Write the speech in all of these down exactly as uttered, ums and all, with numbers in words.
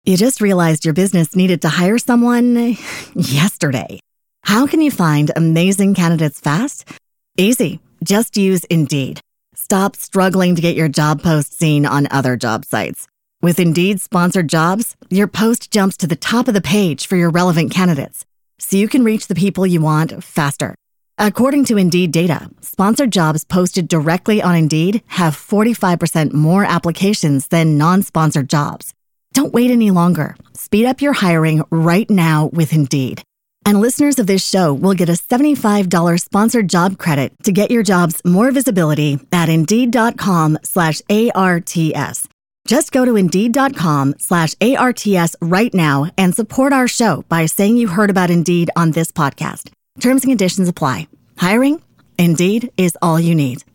You just realized your business needed to hire someone yesterday. How can you find amazing candidates fast? Easy. Just use Indeed. Stop struggling to get your job post seen on other job sites. With Indeed sponsored jobs, your post jumps to the top of the page for your relevant candidates, so you can reach the people you want faster. According to Indeed data, sponsored jobs posted directly on Indeed have forty-five percent more applications than non-sponsored jobs. Don't wait any longer. Speed up your hiring right now with Indeed. And listeners of this show will get a seventy-five dollars sponsored job credit to get your jobs more visibility at Indeed.com slash ARTS. Just go to Indeed.com slash ARTS right now and support our show by saying you heard about Indeed on this podcast. Terms and conditions apply. Hiring? Indeed is all you need.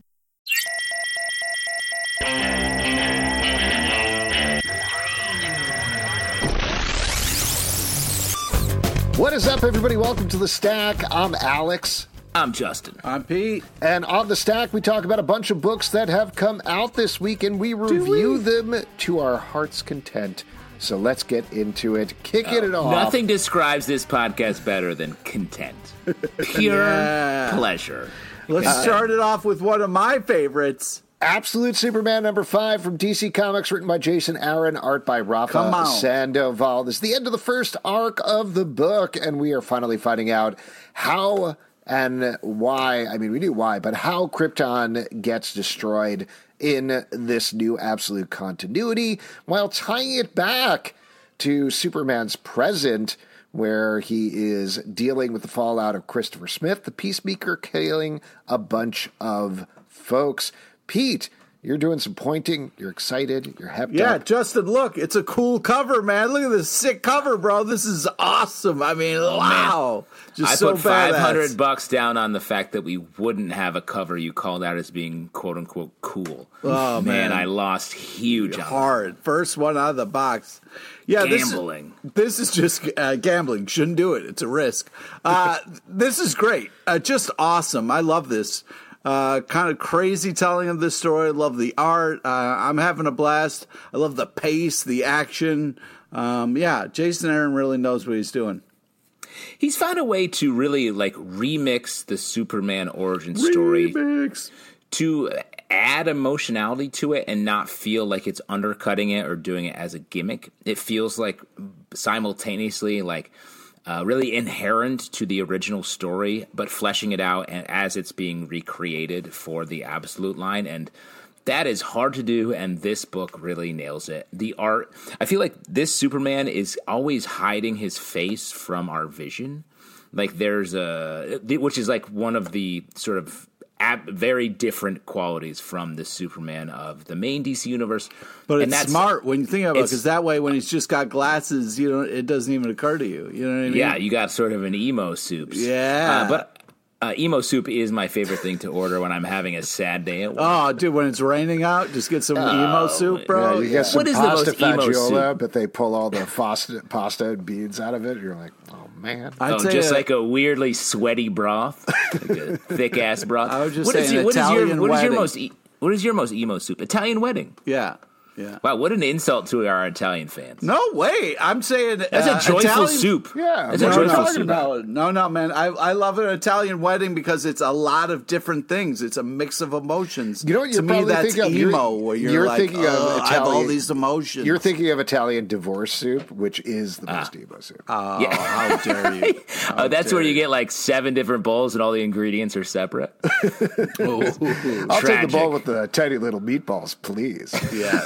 What is up, everybody? Welcome to The Stack. I'm Alex. I'm Justin. I'm Pete. And on The Stack, we talk about a bunch of books that have come out this week, and we review we? them to our heart's content. So let's get into it. Kicking oh, it off. Nothing describes this podcast better than content. Pure yeah. pleasure. Let's uh, start it off with one of my favorites. Absolute Superman number five from D C Comics, written by Jason Aaron, art by Rafa Sandoval. This is the end of the first arc of the book, and we are finally finding out how and why, I mean, we knew why, but how Krypton gets destroyed in this new absolute continuity, while tying it back to Superman's present, where he is dealing with the fallout of Christopher Smith, the Peacemaker, killing a bunch of folks. Pete, you're doing some pointing. You're excited. You're hepped yeah, up. Yeah, Justin, look, it's a cool cover, man. Look at this sick cover, bro. This is awesome. I mean, oh, wow. Man. Just I so put five hundred badass. bucks down on the fact that we wouldn't have a cover you called out as being quote unquote cool. Oh, man. man I lost huge on hard. that. First one out of the box. Yeah, gambling. This is, this is just uh, gambling. Shouldn't do it. It's a risk. Uh, this is great. Uh, just awesome. I love this. Uh, kind of crazy telling of this story. I love the art. Uh, I'm having a blast. I love the pace, the action. Um, yeah, Jason Aaron really knows what he's doing. He's found a way to really like remix the Superman origin story remix. to add emotionality to it and not feel like it's undercutting it or doing it as a gimmick. It feels like simultaneously like Uh, really inherent to the original story, but fleshing it out and as it's being recreated for the Absolute line. And that is hard to do, and this book really nails it. The art, I feel like this Superman is always hiding his face from our vision. Like there's a, which is like one of the sort of ab- very different qualities from the Superman of the main D C universe. But and it's that's, smart when you think about it, because that way when he's just got glasses, you know, it doesn't even occur to you. You know what I mean? Yeah, you got sort of an emo soup. Yeah. Uh, but uh, emo soup is my favorite thing to order when I'm having a sad day at work. Oh, dude, when it's raining out, just get some oh, emo soup, bro. Yeah, you get some what is pasta the most emo fagioli, soup? but they pull all the pasta, pasta and beans out of it. You're like, oh, man. I'd oh, say just a, like a weirdly sweaty broth, like a thick ass broth. I would just what say is an your, what is your, Italian what is your wedding. most e- what is your most emo soup? Italian wedding. Yeah. Yeah. Wow, what an insult to our Italian fans. No way. I'm saying that's uh, a joyful Italian, soup. Yeah, that's no, a joyful no, soup. No, no, no, man. I, I love an Italian wedding because it's a lot of different things. It's a mix of emotions. You know what you're to me, probably that's thinking of? emo, You're, where you're, you're like, thinking of oh, Italian, I have all these emotions. You're thinking of Italian divorce soup, which is the most Ah. emo soup. Oh, Yeah. how dare you? How oh, that's dare where you get like seven different bowls and all the ingredients are separate. I'll Tragic. take the bowl with the tiny little meatballs, please. Yeah.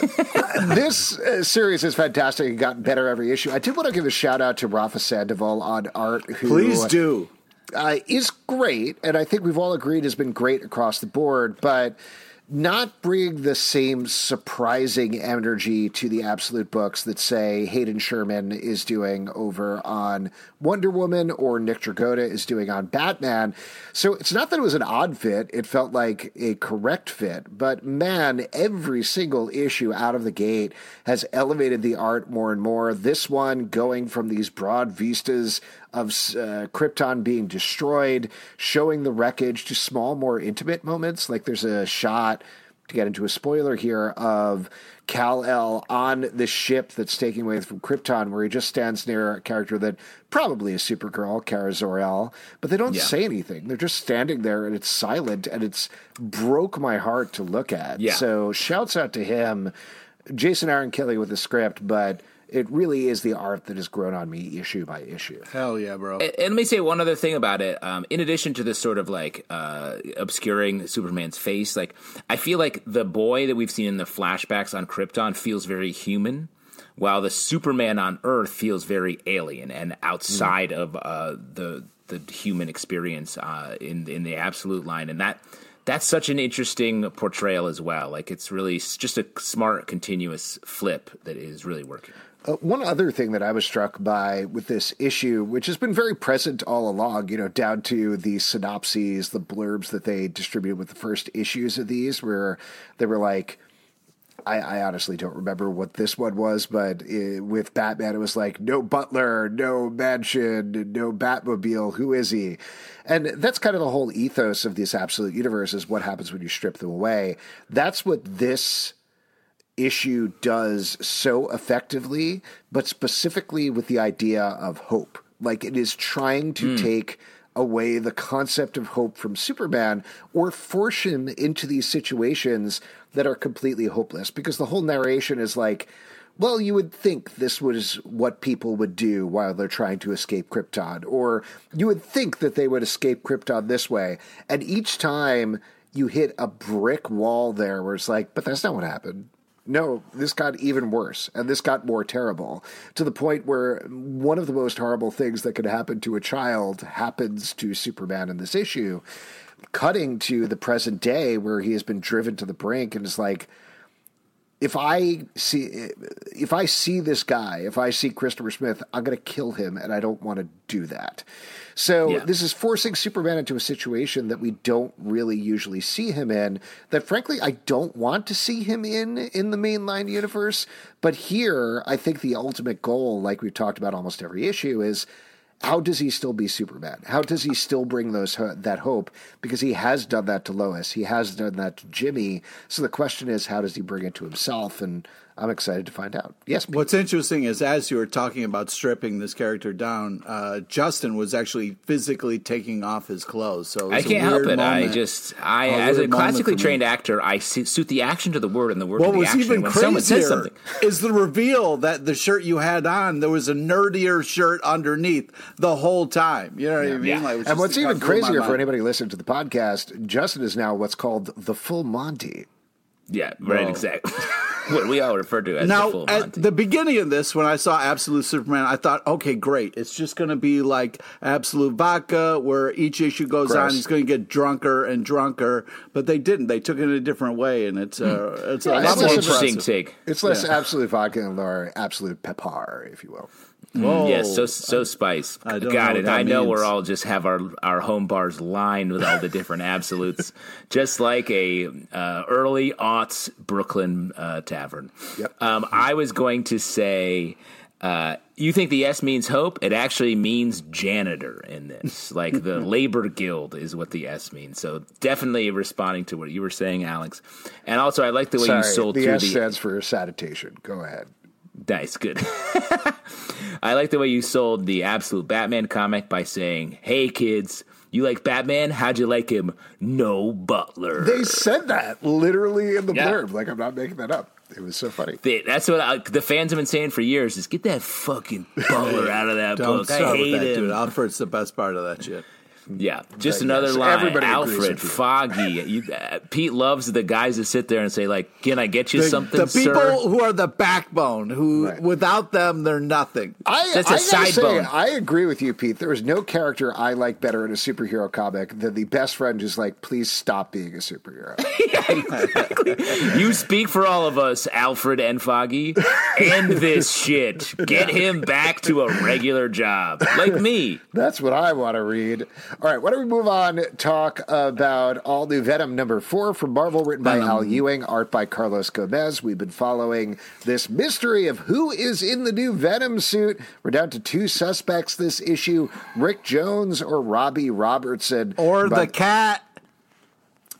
This uh, series is fantastic and gotten better every issue. I did want to give a shout out to Rafa Sandoval on art, who Please do. Uh, is great, and I think we've all agreed has been great across the board, but not bring the same surprising energy to the Absolute books that, say, Hayden Sherman is doing over on Wonder Woman or Nick Dragotta is doing on Batman. So it's not that it was an odd fit. It felt like a correct fit. But, man, every single issue out of the gate has elevated the art more and more. This one going from these broad vistas of uh, Krypton being destroyed, showing the wreckage, to small, more intimate moments. Like there's a shot to get into a spoiler here, of Kal-El on the ship that's taking away from Krypton, where he just stands near a character that probably is Supergirl, Kara Zor-El, but they don't yeah. say anything. They're just standing there, and it's silent, and it's broke my heart to look at. Yeah. So shouts out to him. Jason Aaron Kelly with the script, but it really is the art that has grown on me issue by issue. Hell yeah, bro. And, and let me say one other thing about it. Um, in addition to this sort of like uh, obscuring Superman's face, like I feel like the boy that we've seen in the flashbacks on Krypton feels very human, while the Superman on Earth feels very alien and outside mm. of uh, the the human experience uh, in in the Absolute line, and that. That's such an interesting portrayal as well. Like, it's really just a smart, continuous flip that is really working. Uh, one other thing that I was struck by with this issue, which has been very present all along, you know, down to the synopses, the blurbs that they distributed with the first issues of these, where they were like, I, I honestly don't remember what this one was, but it, with Batman, it was like, no butler, no mansion, no Batmobile, who is he? And that's kind of the whole ethos of this Absolute Universe, is what happens when you strip them away. That's what this issue does so effectively, but specifically with the idea of hope. Like, it is trying to mm. take away the concept of hope from Superman, or force him into these situations that are completely hopeless, because the whole narration is like, well, you would think this was what people would do while they're trying to escape Krypton, or you would think that they would escape Krypton this way. And each time you hit a brick wall there where it's like, but that's not what happened. No, this got even worse, and this got more terrible, to the point where one of the most horrible things that could happen to a child happens to Superman in this issue, cutting to the present day where he has been driven to the brink and is like, if I see if I see this guy, if I see Christopher Smith, I'm going to kill him, and I don't want to do that. So yeah. this is forcing Superman into a situation that we don't really usually see him in, that frankly I don't want to see him in in the mainline universe. But here, I think the ultimate goal, like we've talked about almost every issue, is how does he still be Superman? How does he still bring those that hope? Because he has done that to Lois. He has done that to Jimmy. So the question is, how does he bring it to himself? And I'm excited to find out. Yes, Pete. What's interesting is, as you were talking about stripping this character down, uh, Justin was actually physically taking off his clothes. So it I can't help it. Moment. I just, I a as a classically trained actor, I suit the action to the word and the word what to the was action. Even when someone says something, is the reveal that the shirt you had on, there was a nerdier shirt underneath the whole time. You know what yeah. I mean? Yeah. Like, and what's even crazier for anybody listening to the podcast, Justin is now what's called the full Monty. Yeah, right, Whoa. exactly. What we all refer to as now, the full Monty. At the beginning of this, when I saw Absolute Superman, I thought, okay, great. It's just going to be like Absolute Vodka, where each issue goes Gross. on, he's going to get drunker and drunker. But they didn't. They took it in a different way, and it's, uh, hmm. it's yeah, a lot more interesting take. It's less yeah. Absolute Vodka and more Absolute Pepper, if you will. Whoa. Yes, so so spice. I don't Got know it. what that I know means. we're all just have our, our home bars lined with all the different absolutes, just like a uh, early aughts Brooklyn uh, tavern. Yep. Um, I was going to say, uh, you think the S means hope? It actually means janitor in this. Like the labor guild is what the S means. So definitely responding to what you were saying, Alex. And also, I like the way Sorry, you sold the through S the stands for sanitation. Go ahead. Nice, good. I like the way you sold the Absolute Batman comic by saying, hey, kids, you like Batman? How'd you like him? No butler. They said that literally in the yeah. blurb. Like, I'm not making that up. It was so funny. They, that's what I, the fans have been saying for years, is get that fucking butler out of that Don't book. start I hate with that, him. dude. Alfred's the best part of that shit. Yeah, just But another yes, line. everybody agrees Alfred, with you. Foggy. You, uh, Pete loves the guys that sit there and say, like, can I get you The, something, the people sir? who are the backbone, who Right. without them, they're nothing. I, That's a I gotta side say, bone. I agree with you, Pete. There is no character I like better in a superhero comic than the best friend who's like, please stop being a superhero. You speak for all of us, Alfred and Foggy. End this shit. Get him back to a regular job. Like me. That's what I want to read. All right, why don't we move on, talk about All New Venom number four from Marvel, written by Venom. Al Ewing, art by Carlos Gomez. We've been following this mystery of who is in the new Venom suit. We're down to two suspects this issue, Rick Jones or Robbie Robertson. Or But- the cat.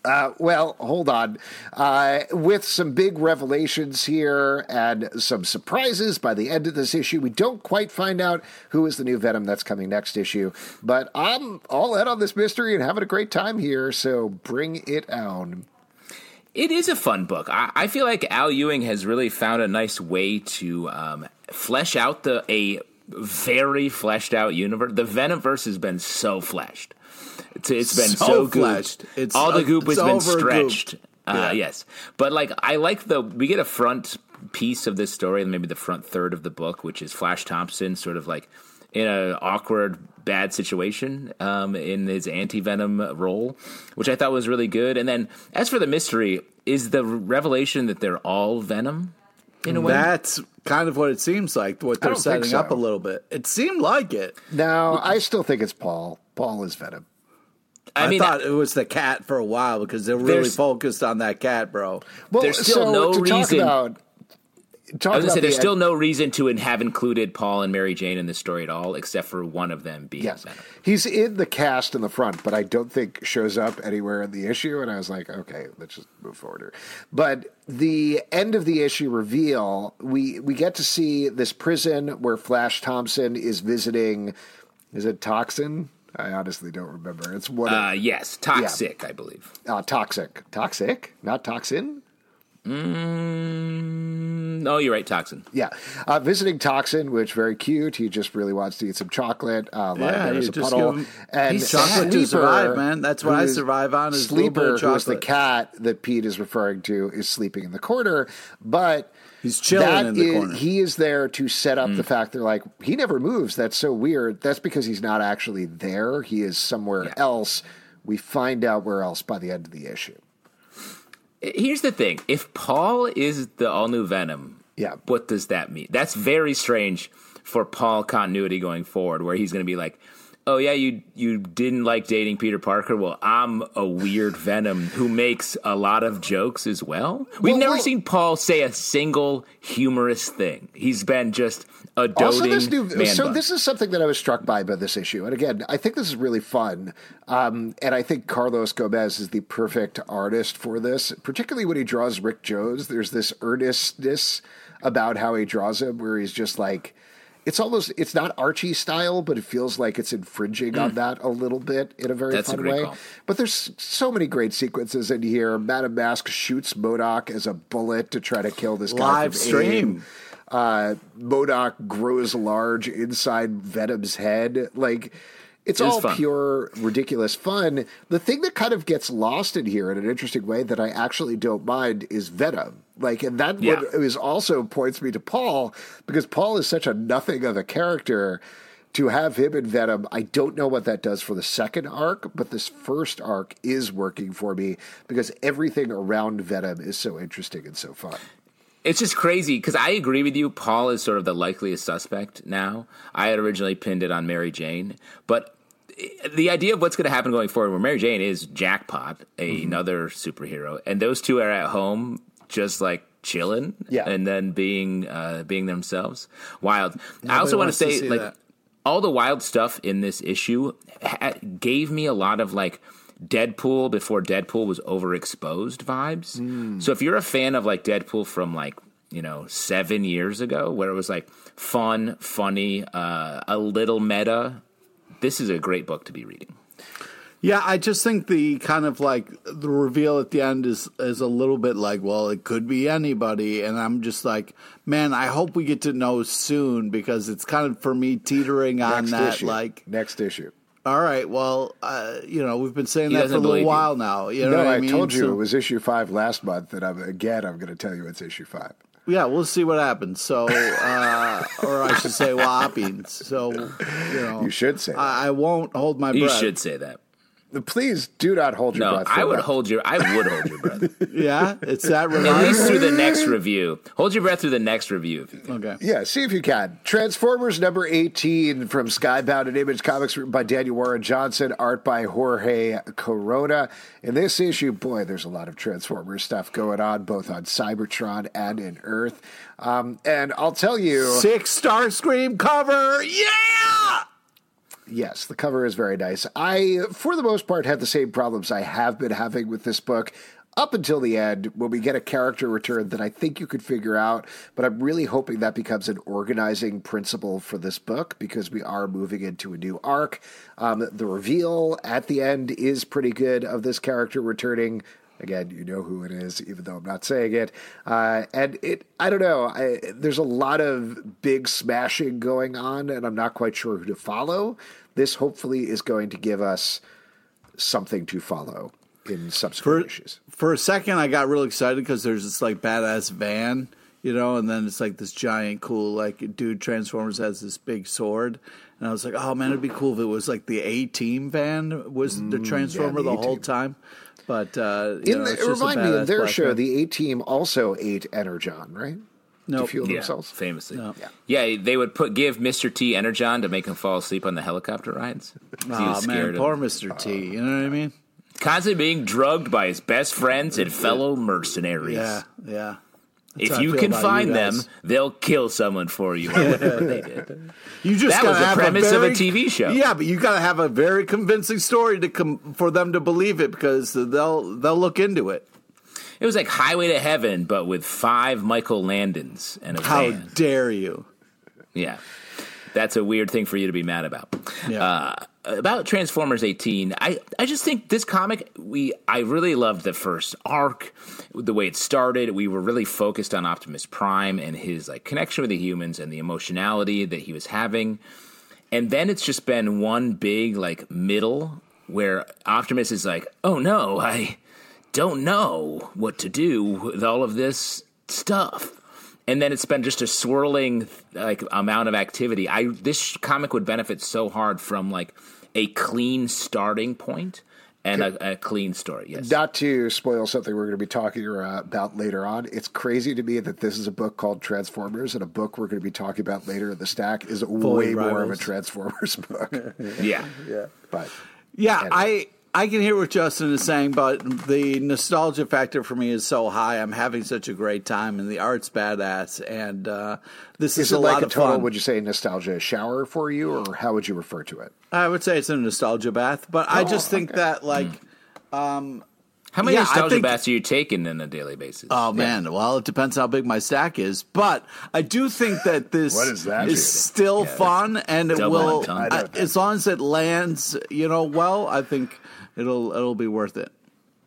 Uh, well, hold on. Uh, with some big revelations here and some surprises by the end of this issue, we don't quite find out who is the new Venom that's coming next issue. But I'm all in on this mystery and having a great time here, so bring it on. It is a fun book. I, I feel like Al Ewing has really found a nice way to um, flesh out the a very fleshed out universe. The Venomverse has been so fleshed. It's, it's been so, so fleshed. It's, All the goop it's has been stretched. Yeah. Uh, yes. But like I like the we get a front piece of this story, maybe the front third of the book, which is Flash Thompson sort of like in an awkward, bad situation um, in his anti-Venom role, which I thought was really good. And then as for the mystery, is the revelation that they're all Venom in a way? That's kind of what it seems like, what they're setting so. up a little bit. It seemed like it. No, I still think it's Paul. Paul is Venom. I, I mean, thought it was the cat for a while because they're really focused on that cat, bro. Well, there's still so no to reason. Talk about, talk I was going to say, the there's end, still no reason to have included Paul and Mary Jane in this story at all, except for one of them being yes. Venom. He's in the cast in the front, but I don't think shows up anywhere in the issue. And I was like, okay, let's just move forward here. But the end of the issue reveal, we, we get to see this prison where Flash Thompson is visiting. Is it Toxin? I honestly don't remember. It's one. Uh, of, yes, Toxic, yeah. I believe. Uh, toxic. Toxic? Not Toxin? Mm, oh, you're right, Toxin. Yeah. Uh, visiting Toxin, which very cute. He just really wants to eat some chocolate. Uh, yeah, there's a just puddle. give him, and he's chocolate to survive, man. That's what I survive on is Sleeper, who is the chocolate. cat that Pete is referring to, is sleeping in the corner. But he's chilling that in the is, corner. he is there to set up Mm. the fact they're like, he never moves. That's so weird. That's because he's not actually there. He is somewhere Yeah. else. We find out where else by the end of the issue. Here's the thing. If Paul is the all-new Venom, Yeah. what does that mean? That's very strange for Paul continuity going forward, where he's going to be like, oh, yeah, you you didn't like dating Peter Parker? Well, I'm a weird Venom who makes a lot of jokes as well. We've Well, never well- seen Paul say a single humorous thing. He's been just a doting Also, this new, man so bun. this is something that I was struck by by this issue, and again, I think this is really fun. Um, and I think Carlos Gomez is the perfect artist for this, particularly when he draws Rick Jones. There's this earnestness about how he draws him, where he's just like, it's almost, it's not Archie style, but it feels like it's infringing on that a little bit in a very That's a fun great way. call. But there's so many great sequences in here. Madame Mask shoots MODOK as a bullet to try to kill this guy Live from stream. AIM. Uh, MODOK grows large inside Venom's head. Like, it's It was all fun. pure, ridiculous fun. The thing that kind of gets lost in here in an interesting way that I actually don't mind is Venom. Like, and that Yeah. what is also points me to Paul, because Paul is such a nothing of a character. To have him in Venom, I don't know what that does for the second arc, but this first arc is working for me because everything around Venom is so interesting and so fun. It's just crazy because I agree with you. Paul is sort of the likeliest suspect now. I had originally pinned it on Mary Jane, but the idea of what's going to happen going forward, where Mary Jane is Jackpot, Mm-hmm. another superhero, and those two are at home just like chilling, Yeah. and then being uh, being themselves. Wild. I Nobody also want to wants to say, see like, that. all the wild stuff in this issue ha- gave me a lot of like Deadpool before Deadpool was overexposed vibes. Mm. So if you're a fan of like Deadpool from like, you know, seven years ago, where it was like fun, funny, uh, a little meta, this is a great book to be reading. Yeah, I just think the kind of like the reveal at the end is is a little bit like, well, it could be anybody, and I'm just like, man, I hope we get to know soon because it's kind of for me teetering on Next that. issue. Like, Next issue. all right, well, uh, you know, we've been saying He that for a doesn't little believe you. while now. You know No, what I I mean? told you So- it was issue five last month, and I'm, again, I'm going to tell you it's issue five. Yeah, we'll see what happens. So, uh, or I should say, what happens. So, you know, You should say that. I, I won't hold my You breath. should say that. Please do not hold your No, breath. for I would that. hold your I would hold your breath. Yeah, it's that At reminder. least through the next review. Hold your breath through the next review if you can. Okay. Yeah, see if you can. Transformers number eighteen from Skybound and Image Comics, written by Daniel Warren Johnson, art by Jorge Corona. In this issue, boy, there's a lot of Transformers stuff going on, both on Cybertron and in Earth. Um, and I'll tell you, Six Starscream cover. Yeah. Yes, the cover is very nice. I, for the most part, had the same problems I have been having with this book up until the end, when we get a character return that I think you could figure out, but I'm really hoping that becomes an organizing principle for this book, because we are moving into a new arc. Um, the reveal at the end is pretty good of this character returning. Again, you know who it is, even though I'm not saying it. Uh, and it, I don't know, I, there's a lot of big smashing going on, and I'm not quite sure who to follow. This hopefully is going to give us something to follow in subsequent for, issues. For a second, I got real excited because there's this like badass van, you know, and then it's like this giant, cool, like dude Transformers has this big sword, and I was like, oh man, it'd be cool if it was like the A-Team van was the Transformer mm, yeah, the, the whole time. But uh, you in know, the, it's just remind me, in their show, van. the A-Team also ate Energon, right? No, to fuel yeah, themselves. Famously, no. yeah. yeah, they would put give Mister T Energon to make him fall asleep on the helicopter rides. Oh man, poor Mister T. You know what I mean? Constantly being drugged by his best friends and fellow mercenaries. Yeah, yeah. That's if you can find you them, they'll kill someone for you. Or whatever they did. You just that was the premise a very, of a T V show. Yeah, but you got to have a very convincing story to com- for them to believe it, because they'll they'll look into it. It was like Highway to Heaven, but with five Michael Landons and a How van. dare you? Yeah, that's a weird thing for you to be mad about. Yeah. Uh, about Transformers eighteen, I, I just think this comic, we I really loved the first arc, the way it started. We were really focused on Optimus Prime and his like connection with the humans and the emotionality that he was having. And then it's just been one big like middle where Optimus is like, oh no, I don't know what to do with all of this stuff. And then it's been just a swirling like amount of activity. I this comic would benefit so hard from like a clean starting point and a, a clean story. Yes. Not to spoil something we're going to be talking about later on, it's crazy to me that this is a book called Transformers, and a book we're going to be talking about later in the stack is way rivals. more of a Transformers book. yeah, yeah, but yeah, anyway. I. I can hear what Justin is saying, but the nostalgia factor for me is so high. I'm having such a great time, and the art's badass, and uh, this is, is a it like lot a of total, fun. would you say, nostalgia shower for you, or how would you refer to it? I would say it's a nostalgia bath, but oh, I just think okay. that, like... Mm. Um, how many yeah, nostalgia think, baths are you taking on a daily basis? Oh, man. Yeah. Well, it depends how big my stack is. But I do think that this what is, that is still yeah, fun, and it will, I, as long as it lands, you know, well, I think... It'll it'll be worth it.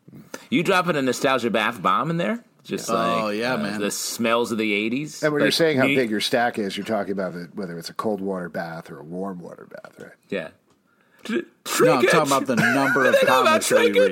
You dropping a nostalgia bath bomb in there? Just oh, like yeah, uh, man. the smells of the eighties. And when like, you're saying how you, big your stack is, you're talking about it, whether it's a cold water bath or a warm water bath, right? Yeah. No, I'm talking about the number of comics that we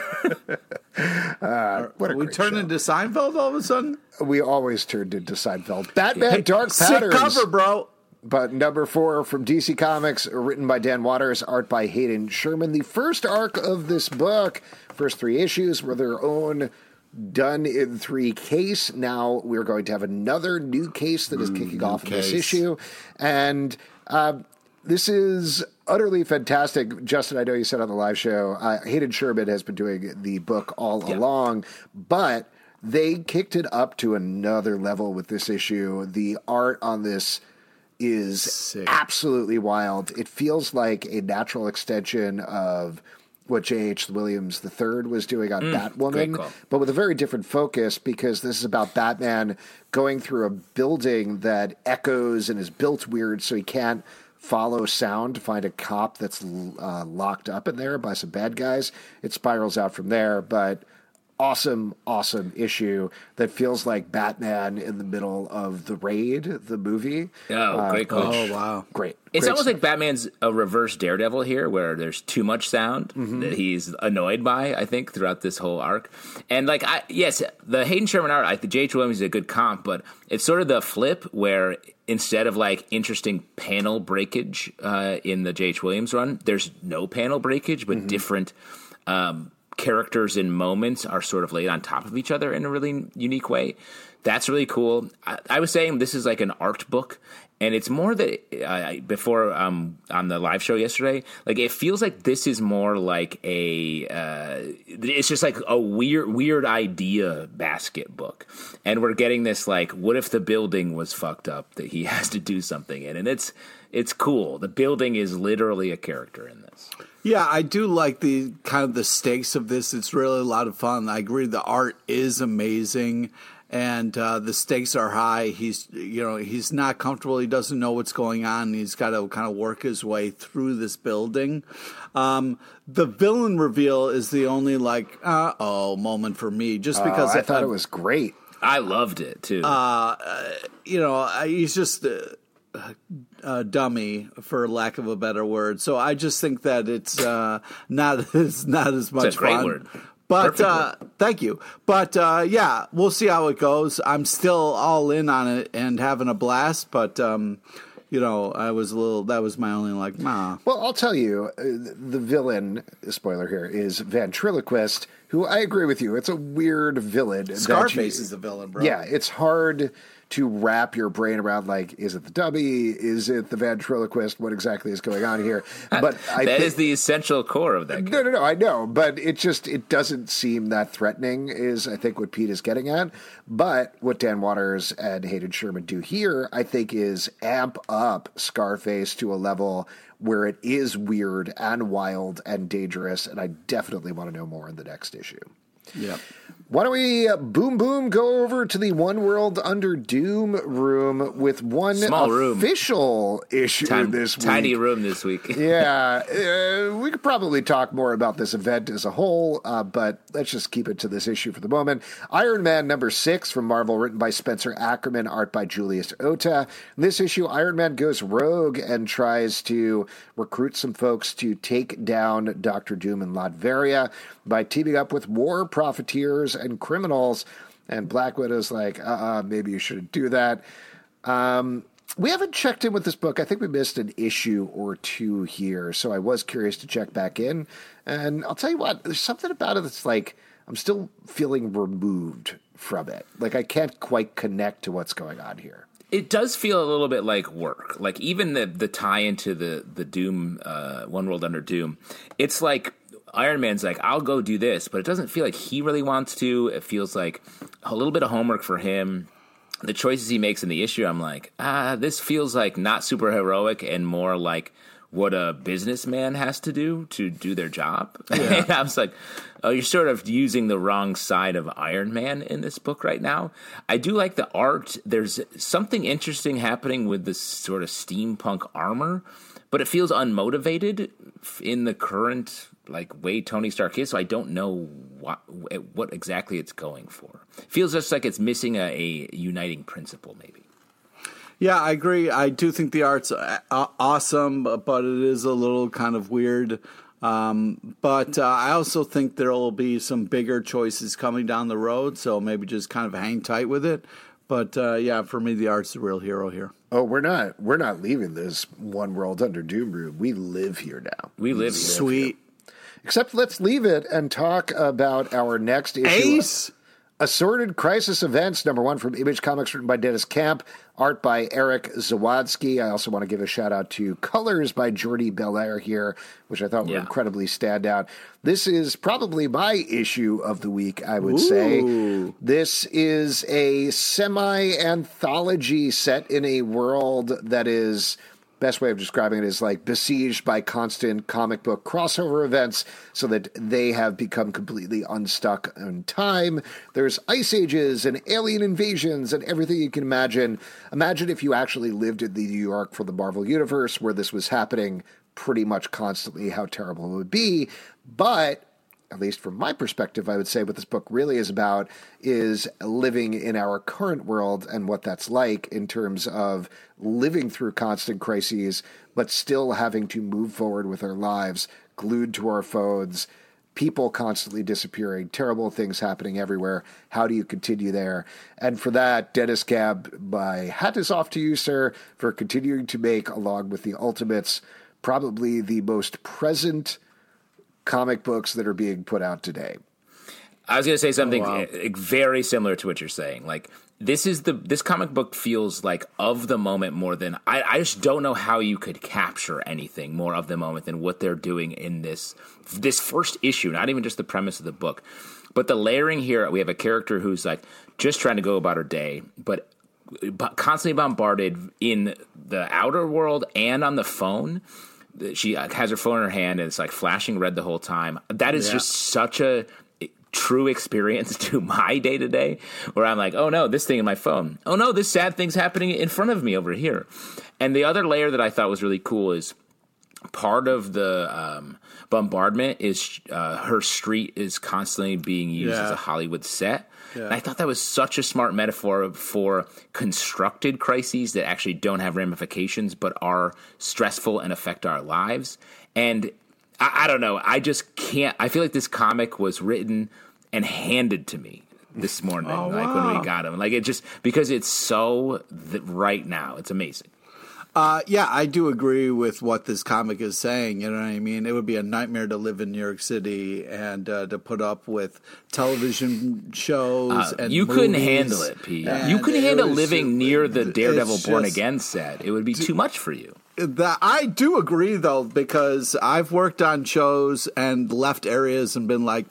read. uh, what a we great turn show. into Seinfeld all of a sudden? We always turned into Seinfeld. Batman Hey, Dark sick Patterns. cover, bro. But number four from D C Comics, written by Dan Waters, art by Hayden Sherman. The first arc of this book, first three issues were their own done in three case. Now we're going to have another new case that is mm, kicking off in case. this issue. And uh, this is utterly fantastic. Justin, I know you said on the live show, uh, Hayden Sherman has been doing the book all yeah. along, but they kicked it up to another level with this issue. The art on this is Sick. absolutely wild. It feels like a natural extension of what J H. Williams the third was doing on mm, Batwoman, but with a very different focus, because this is about Batman going through a building that echoes and is built weird, so he can't follow sound to find a cop that's uh, locked up in there by some bad guys. It spirals out from there, but awesome, awesome issue that feels like Batman in the middle of The Raid, the movie. Oh, great call. Oh, wow. Great. It's great almost stuff. like Batman's a reverse Daredevil here, where there's too much sound mm-hmm. that he's annoyed by, I think, throughout this whole arc. And, like, I, yes, the Hayden Sherman art, I think J H. Williams is a good comp, but it's sort of the flip where instead of, like, interesting panel breakage uh, in the J H. Williams run, there's no panel breakage, but mm-hmm. different um characters and moments are sort of laid on top of each other in a really unique way. That's really cool. I, I was saying this is like an art book, and it's more that uh, before um, on the live show yesterday, like it feels like this is more like a uh, it's just like a weird weird idea basket book, and we're getting this like, what if the building was fucked up that he has to do something in, and it's it's cool. The building is literally a character in this. Yeah, I do like the kind of the stakes of this. It's really a lot of fun. I agree. The art is amazing. And uh, the stakes are high. He's, you know, he's not comfortable. He doesn't know what's going on. He's got to kind of work his way through this building. Um, the villain reveal is the only like, uh oh moment for me, just because oh, I thought I, it was great. I loved it too. Uh, uh you know, he's just a, a dummy, for lack of a better word. So I just think that it's uh, not as not as much it's a great fun. Word. But uh, thank you. But uh, yeah, we'll see how it goes. I'm still all in on it and having a blast. But um, you know, I was a little. That was my only like, nah. Well, I'll tell you, uh, the villain. Spoiler here is Ventriloquist, who I agree with you. It's a weird villain. Scarface you, is the villain, bro. Yeah, it's hard to wrap your brain around, like, is it the dummy? Is it the ventriloquist? What exactly is going on here? But I that think, is the essential core of that. No, no, no, I know. But it just, it doesn't seem that threatening is, I think, what Pete is getting at. But what Dan Waters and Hayden Sherman do here, I think, is amp up Scarface to a level where it is weird and wild and dangerous. And I definitely want to know more in the next issue. Yeah. Why don't we, uh, boom, boom, go over to the One World Under Doom room with one Small official room. issue Time, this week. Tiny room this week. yeah. Uh, we could probably talk more about this event as a whole, uh, but let's just keep it to this issue for the moment. Iron Man number six from Marvel, written by Spencer Ackerman, art by Julius Ota. In this issue, Iron Man goes rogue and tries to recruit some folks to take down Doctor Doom in Latveria by teaming up with war profiteers and criminals. And Black Widow's like, uh-uh, maybe you shouldn't do that. Um, we haven't checked in with this book. I think we missed an issue or two here, so I was curious to check back in. And I'll tell you what, there's something about it that's like, I'm still feeling removed from it. Like, I can't quite connect to what's going on here. It does feel a little bit like work. Like, even the, the tie into the, the Doom, uh, One World Under Doom, it's like, Iron Man's like, I'll go do this, but it doesn't feel like he really wants to. It feels like a little bit of homework for him. The choices he makes in the issue, I'm like, ah, this feels like not super heroic and more like what a businessman has to do to do their job. Yeah. And I was like, oh, you're sort of using the wrong side of Iron Man in this book right now. I do like the art. There's something interesting happening with this sort of steampunk armor, but it feels unmotivated in the current like way Tony Stark is, so I don't know what what exactly it's going for. It feels just like it's missing a, a uniting principle, maybe. Yeah, I agree. I do think the art's awesome, but it is a little kind of weird. Um, but uh, I also think there will be some bigger choices coming down the road, so maybe just kind of hang tight with it. But uh, yeah, for me, the art's the real hero here. Oh, we're not we're not leaving this One World Under Doom room. We live here now. We live here. Sweet. Except let's leave it and talk about our next issue. Ace! Assorted Crisis Events, number one from Image Comics, written by Dennis Camp, art by Eric Zawadzki. I also want to give a shout out to colors by Jordi Belair here, which I thought were yeah. incredibly standout. This is probably my issue of the week, I would Ooh. say. This is a semi-anthology set in a world that is... Best way of describing it is like besieged by constant comic book crossover events so that they have become completely unstuck in time. There's ice ages and alien invasions and everything you can imagine. Imagine if you actually lived in the New York for the Marvel Universe where this was happening pretty much constantly, how terrible it would be. But at least from my perspective, I would say what this book really is about is living in our current world and what that's like in terms of living through constant crises, but still having to move forward with our lives, glued to our phones, people constantly disappearing, terrible things happening everywhere. How do you continue there? And for that, Dennis Camp, my hat is off to you, sir, for continuing to make, along with the Ultimates, probably the most present comic books that are being put out today. I was going to say something oh, wow. very similar to what you're saying. Like, this is the this comic book feels like of the moment more than I, I just don't know how you could capture anything more of the moment than what they're doing in this this first issue. Not even just the premise of the book, but the layering here. We have a character who's like just trying to go about her day, but, but constantly bombarded in the outer world and on the phone. She has her phone in her hand and it's like flashing red the whole time. That is yeah. just such a true experience to my day to day where I'm like, oh no, this thing in my phone. Oh no, this sad thing's happening in front of me over here. And the other layer that I thought was really cool is part of the um, bombardment is uh, her street is constantly being used yeah. as a Hollywood set. Yeah. And I thought that was such a smart metaphor for constructed crises that actually don't have ramifications but are stressful and affect our lives. And I, I don't know. I just can't. I feel like this comic was written and handed to me this morning, oh, like wow. when we got him. Like it just because it's so th- right now. It's amazing. Uh, yeah, I do agree with what this comic is saying. You know what I mean? It would be a nightmare to live in New York City and uh, to put up with television shows. Uh, and you movies. couldn't handle it, Pete. You couldn't handle was, living near the Daredevil Born just, Again set. It would be too much for you. That I do agree, though, because I've worked on shows and left areas and been like,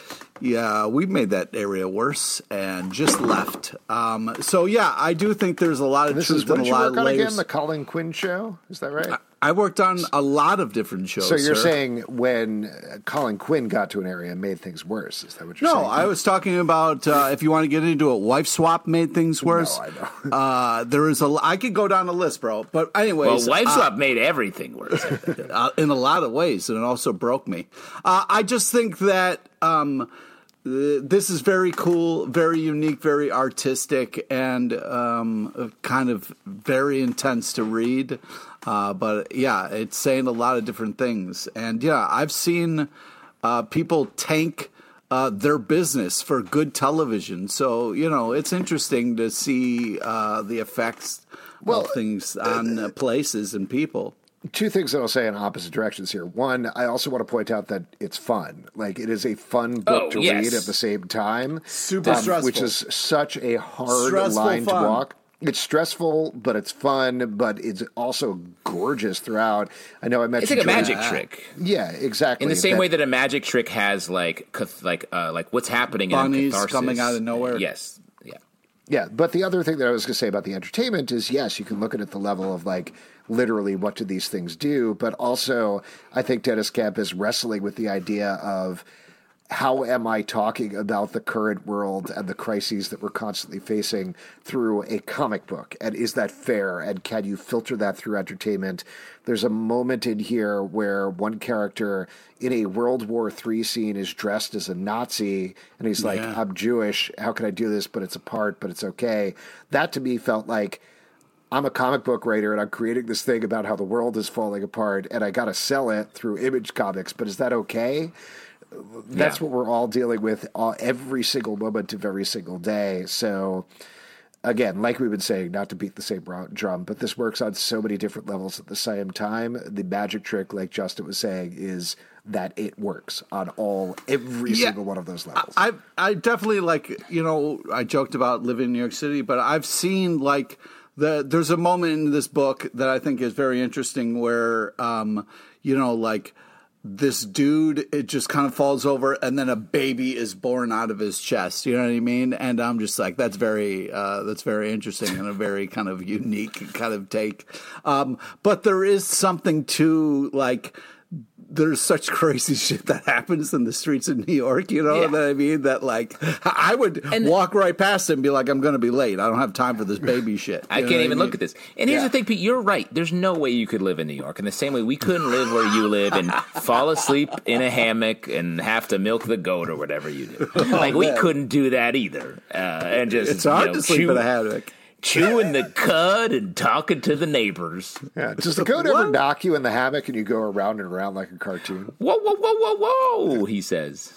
yeah, we made that area worse and just left. Um, so, yeah, I do think there's a lot of this truth is, what and did a lot you of work on layers. Again, the Colin Quinn show? Is that right? I, I worked on a lot of different shows. So you're sir. saying when Colin Quinn got to an area and made things worse? Is that what you're no, saying? No, I was talking about uh, if you want to get into it, Wife Swap made things worse. No, I know. uh, there is a. I could go down a list, bro. But anyways, well, Wife uh, Swap made everything worse uh, in a lot of ways, and it also broke me. Uh, I just think that. Um, Uh, this is very cool, very unique, very artistic, and um, kind of very intense to read. Uh, but yeah, it's saying a lot of different things. And yeah, I've seen uh, people tank uh, their business for good television. So, you know, it's interesting to see uh, the effects well, of things on uh, places and people. Two things that I'll say in opposite directions here. One, I also want to point out that it's fun. Like, it is a fun book oh, to yes. read at the same time. Super um, stressful. Which is such a hard stressful line fun. to walk. It's stressful, but it's fun, but it's also gorgeous throughout. I know I mentioned it's like a Jordan. magic trick. Yeah, exactly. In the same that, way that a magic trick has like like uh, like what's happening bunnies in catharsis. coming out of nowhere. Yes. Yeah. Yeah, but the other thing that I was going to say about the entertainment is, yes, you can look at it at the level of like literally what do these things do, but also I think Dennis Kemp is wrestling with the idea of how am I talking about the current world and the crises that we're constantly facing through a comic book? And is that fair? And can you filter that through entertainment? There's a moment in here where one character in a World War Three scene is dressed as a Nazi, and he's like, yeah. I'm Jewish. How can I do this? But it's a part, but it's okay. That to me felt like, I'm a comic book writer, and I'm creating this thing about how the world is falling apart, and I got to sell it through Image Comics, but is that okay? That's yeah. what we're all dealing with all, every single moment of every single day. So, again, like we've been saying, not to beat the same drum, but this works on so many different levels at the same time. The magic trick, like Justin was saying, is that it works on all, every yeah. single one of those levels. I, I definitely, like, you know, I joked about living in New York City, but I've seen, like, the there's a moment in this book that I think is very interesting where, um, you know, like, this dude, it just kind of falls over and then a baby is born out of his chest. You know what I mean? And I'm just like, that's very, uh, that's very interesting and a very kind of unique kind of take. Um, but there is something to like, there's such crazy shit that happens in the streets of New York, you know yeah. what I mean? That like, I would and walk right past it and be like, I'm going to be late. I don't have time for this baby shit. I can't even I mean? look at this. And here's yeah. the thing, Pete, you're right. There's no way you could live in New York. In the same way we couldn't live where you live and fall asleep in a hammock and have to milk the goat or whatever you do. Oh, like, man. We couldn't do that either. Uh, and just, it's hard you know, to sleep chew- in a hammock. Chewing the cud and talking to the neighbors. Yeah, does the goat ever knock you in the hammock and you go around and around like a cartoon? Whoa, whoa, whoa, whoa, whoa, he says.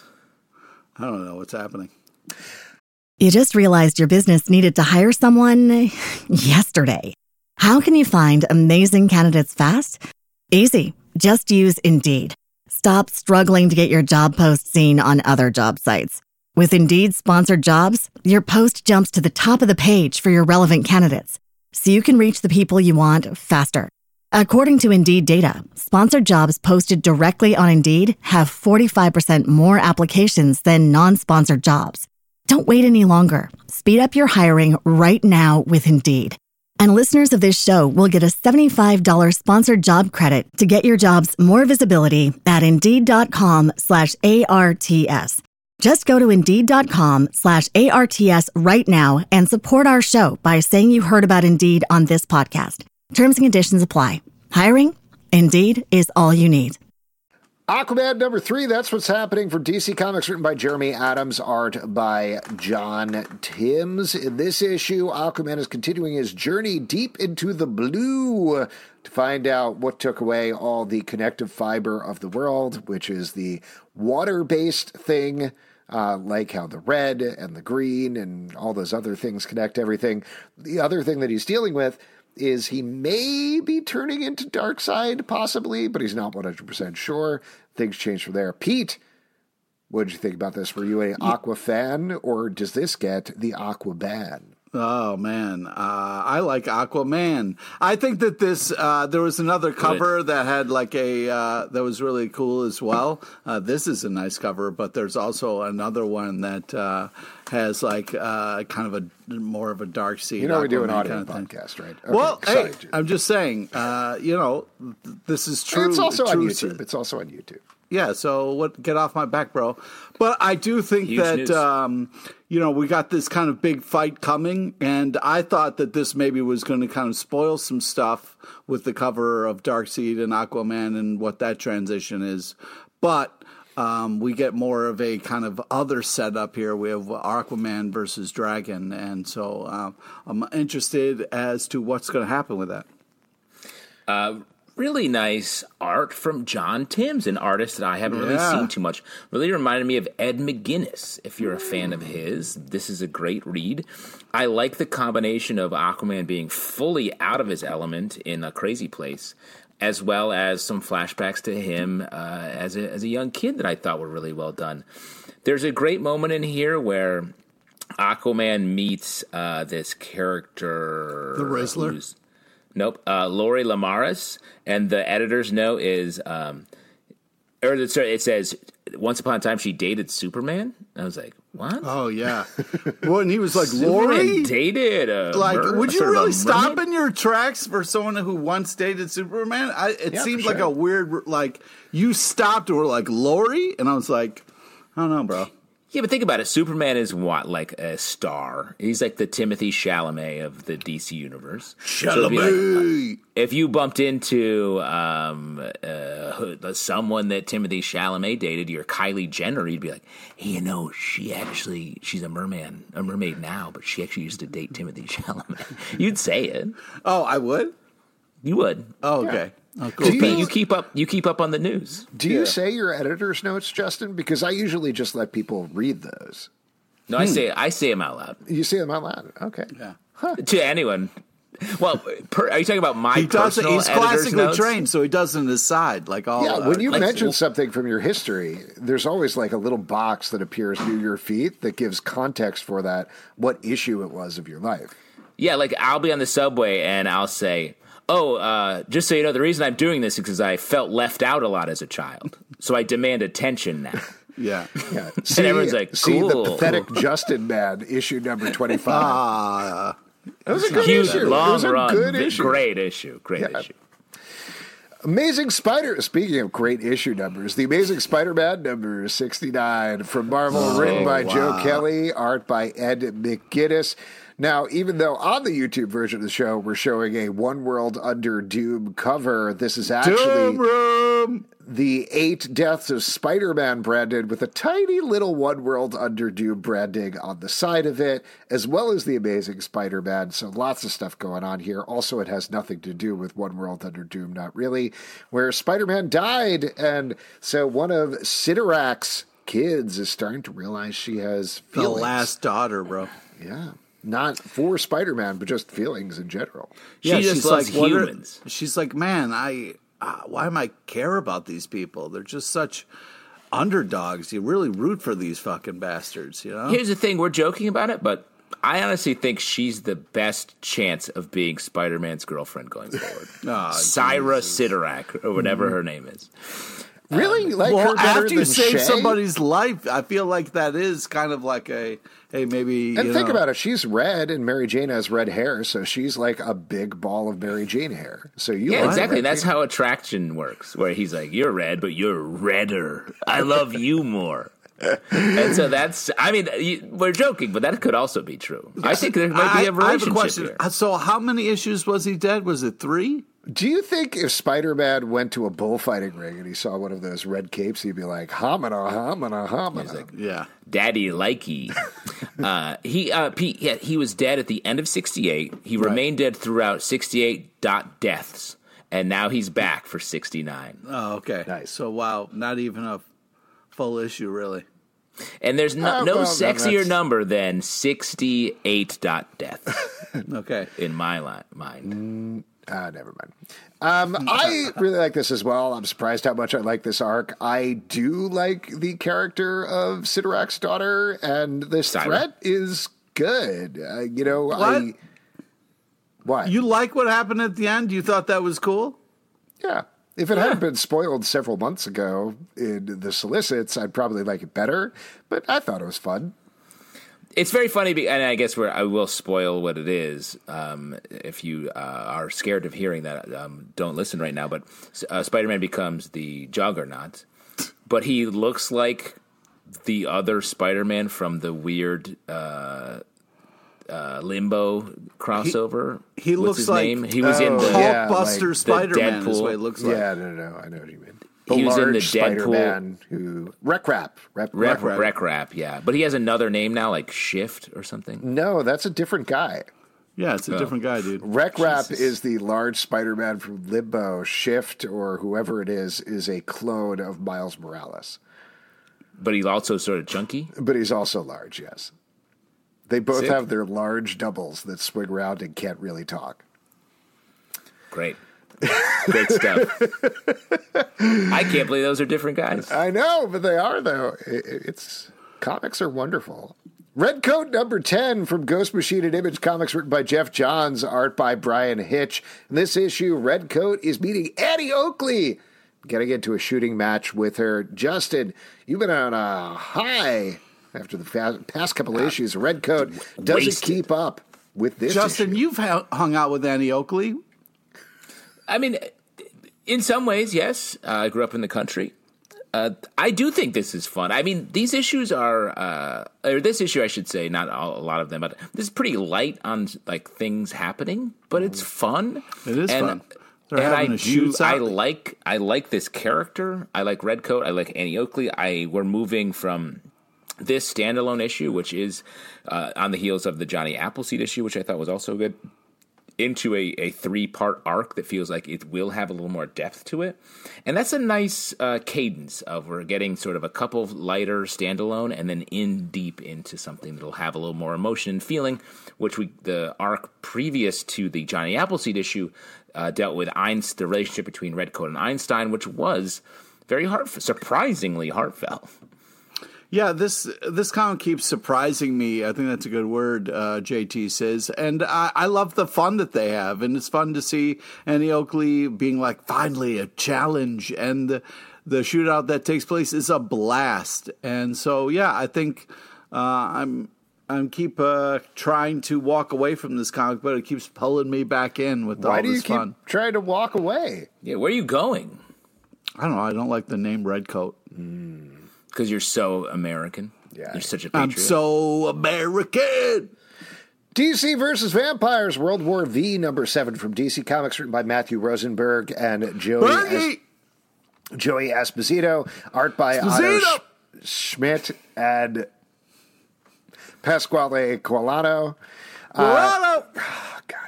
I don't know what's happening. You just realized your business needed to hire someone yesterday. How can you find amazing candidates fast? Easy. Just use Indeed. Stop struggling to get your job post seen on other job sites. With Indeed sponsored jobs, your post jumps to the top of the page for your relevant candidates, so you can reach the people you want faster. According to Indeed data, sponsored jobs posted directly on Indeed have forty-five percent more applications than non-sponsored jobs. Don't wait any longer. Speed up your hiring right now with Indeed. And listeners of this show will get a seventy-five dollars sponsored job credit to get your jobs more visibility at Indeed.com slash ARTS. Just go to Indeed.com slash ARTS right now and support our show by saying you heard about Indeed on this podcast. Terms and conditions apply. Hiring? Indeed is all you need. Aquaman number three, that's what's happening for D C Comics, written by Jeremy Adams, art by John Timms. In this issue, Aquaman is continuing his journey deep into the blue to find out what took away all the connective fiber of the world, which is the water-based thing, uh, like how the red and the green and all those other things connect everything. The other thing that he's dealing with is he may be turning into Darkseid, possibly, but he's not one hundred percent sure. Things change from there. Pete, what did you think about this? Were you an Aqua fan, or does this get the Aqua ban? Oh, man. Uh, I like Aquaman. I think that this, uh, there was another cover Good. that had like a, uh, that was really cool as well. Uh, this is a nice cover, but there's also another one that uh, has like uh, kind of a, more of a dark scene. You know, Aquaman we do an audio kind of podcast, right? Okay, well, sorry, hey, I'm just saying, uh, you know, this is true. It's also true on YouTube. It's also on YouTube. Yeah, so what? Get off my back, bro. But I do think Huge that, news. um, you know, we got this kind of big fight coming, and I thought that this maybe was going to kind of spoil some stuff with the cover of Darkseid and Aquaman and what that transition is. But um, we get more of a kind of other setup here. We have Aquaman versus Dragon, and so um, I'm interested as to what's going to happen with that. Uh, really nice art from John Timms, an artist that I haven't really Yeah. seen too much. Really reminded me of Ed McGuinness. If you're a fan of his, this is a great read. I like the combination of Aquaman being fully out of his element in a crazy place, as well as some flashbacks to him uh, as a as a young kid that I thought were really well done. There's a great moment in here where Aquaman meets uh, this character, The Rizzler? who's- Nope. Uh, Lori Lamaris, and the editor's note is, um, or the, sorry, it says, once upon a time she dated Superman. I was like, what? Oh, yeah. Well, and he was like, Superman Lori? dated a Like, mer- would you sort of a really stop mermaid? in your tracks for someone who once dated Superman? I, it Yeah, seemed for like sure. a weird, like, you stopped and were like, Lori? And I was like, I don't know, bro. Yeah, but think about it. Superman is what, like a star. He's like the Timothy Chalamet of the D C universe. So it'd be like, Chalamet. if you bumped into um, uh, someone that Timothy Chalamet dated, you're Kylie Jenner, you'd be like, hey, you know, she actually, she's a merman, a mermaid now, but she actually used to date Timothy Chalamet. You'd say it. Oh, I would? You would. Oh, okay. Oh, cool. Do you- But you keep up. You keep up on the news. Do you say your editor's notes, Justin? Because I usually just let people read those. No, I say I say them out loud You say them out loud. Okay. Yeah. to anyone. Well, per, are you talking about my He does. personal He's editor's classically notes? trained, so he does it in his side, like all. Yeah, when you like, mention something from your history, there's always like a little box that appears near your feet that gives context for that, what issue it was of your life. Yeah, like I'll be on the subway and I'll say, oh, uh, just so you know, the reason I'm doing this is because I felt left out a lot as a child. So I demand attention now. Yeah. Yeah. See, everyone's like, see the cool. pathetic Justin man, issue number twenty-five. Ah, That was a good Huge, issue. long it was a run. good Big- issue. Great issue. Great Yeah. issue. Amazing Spider. Speaking of great issue numbers, the Amazing Spider-Man number sixty-nine from Marvel, Oh, written by wow. Joe Kelly, art by Ed McGuinness. Now, even though on the YouTube version of the show we're showing a One World Under Doom cover, this is actually Doom Room. the Eight Deaths of Spider-Man branded with a tiny little One World Under Doom branding on the side of it, as well as the Amazing Spider-Man. So lots of stuff going on here. Also, it has nothing to do with One World Under Doom, not really, where Spider-Man died. And so one of Sidorak's kids is starting to realize she has The feelings. last daughter, bro. Yeah. Not for Spider-Man, but just feelings in general. She Yeah, just she's loves like, what are- humans. she's like, man, I uh, why am I care about these people? They're just such underdogs. You really root for these fucking bastards, you know? Here's the thing, we're joking about it, but I honestly think she's the best chance of being Spider-Man's girlfriend going forward. oh, Syra Sidorak, or whatever mm-hmm. her name is. Really? Um, like well, her better after you than save Shay? somebody's life, I feel like that is kind of like a, hey, maybe. And you think know. about it. She's red, and Mary Jane has red hair, so she's like a big ball of Mary Jane hair. So you yeah, like exactly. Red That's Jane? how attraction works. Where he's like, "You're red, but you're redder. I love you more." And so that's. I mean, you, we're joking, but that could also be true. I think there might be a relationship I have a question. here. So, how many issues was he dead? Was it three? Do you think if Spider-Man went to a bullfighting ring and he saw one of those red capes, he'd be like, homina, homina, homina? Like, yeah. Daddy likey. uh, he uh, Pete, yeah, he was dead at the end of sixty-eight. He right. remained dead throughout sixty-eight dot deaths. And now he's back for sixty-nine. Oh, okay. Nice. So, wow, not even a full issue, really. And there's no, uh, no well, sexier that's... number than sixty-eight dot deaths. Okay. In my li- mind. Mm. Uh, never mind. Um, I really like this as well. I'm surprised how much I like this arc. I do like the character of Sidorak's daughter, and this Syra. threat is good. Uh, you know, what? I... What? You like what happened at the end? You thought that was cool? Yeah. If it yeah. hadn't been spoiled several months ago in the solicits, I'd probably like it better, but I thought it was fun. It's very funny, and I guess where I will spoil what it is. Um, if you uh, are scared of hearing that, um, don't listen right now. But uh, Spider-Man becomes the Juggernaut, but he looks like the other Spider-Man from the weird uh, uh, Limbo crossover. He, he What's looks his like name? He was oh, in the yeah, Hulkbuster like Spider-Man. the Is what it looks like. Yeah, no, no, no. I know what you mean. The he was in the large Deadpool Spider-Man who Rec Rap, Rep, Rec, Rec Rap. Rec Rap, yeah. But he has another name now, like Shift or something. No, that's a different guy. Yeah, it's a Oh. different guy, dude. Rec Rap is the large Spider-Man from Limbo. Shift, or whoever it is, is a clone of Miles Morales. But he's also sort of chunky. But he's also large, yes. They both Sick. have their large doubles that swing around and can't really talk. Great. Great stuff. I can't believe those are different guys. I know, but they are, though. It's comics are wonderful. Red Coat number ten from Ghost Machine and Image Comics, written by Jeff Johns, art by Brian Hitch. In this issue, Red Coat is meeting Annie Oakley, getting into a shooting match with her. Justin, you've been on a high after the past couple of issues. Red Coat doesn't Wasted. keep up with this Justin, issue. you've hung out with Annie Oakley. I mean, in some ways, yes. Uh, I grew up in the country. Uh, I do think this is fun. I mean, these issues are, uh, or this issue, I should say, not all, a lot of them, but this is pretty light on like things happening, but it's fun. It is and, fun. They're and having I a do, shoots I out. like, I like this character. I like Red Coat. I like Annie Oakley. I we're moving from this standalone issue, which is uh, on the heels of the Johnny Appleseed issue, which I thought was also good, into a, a three-part arc that feels like it will have a little more depth to it. And that's a nice uh, cadence of we're getting sort of a couple lighter standalone and then in deep into something that'll have a little more emotion and feeling, which we the arc previous to the Johnny Appleseed issue uh, dealt with Einstein, the relationship between Red Coat and Einstein, which was very heart surprisingly heartfelt. Yeah, this this comic keeps surprising me. I think that's a good word, uh, J T says. And I, I love the fun that they have. And it's fun to see Annie Oakley being like, finally, a challenge. And the, the shootout that takes place is a blast. And so, yeah, I think uh, I'm I'm keep uh, trying to walk away from this comic, but it keeps pulling me back in with Why all do you this keep fun. trying to walk away? Yeah, where are you going? I don't know. I don't like the name Red Coat. Because you're so American. Yeah. You're such a patriot. I'm so American. D C versus Vampires, World War V, number seven from D C Comics, written by Matthew Rosenberg and Joey Es- Joey Esposito, art by Otto Sch- Schmidt and Pasquale Quilano. Uh, oh, God damn it.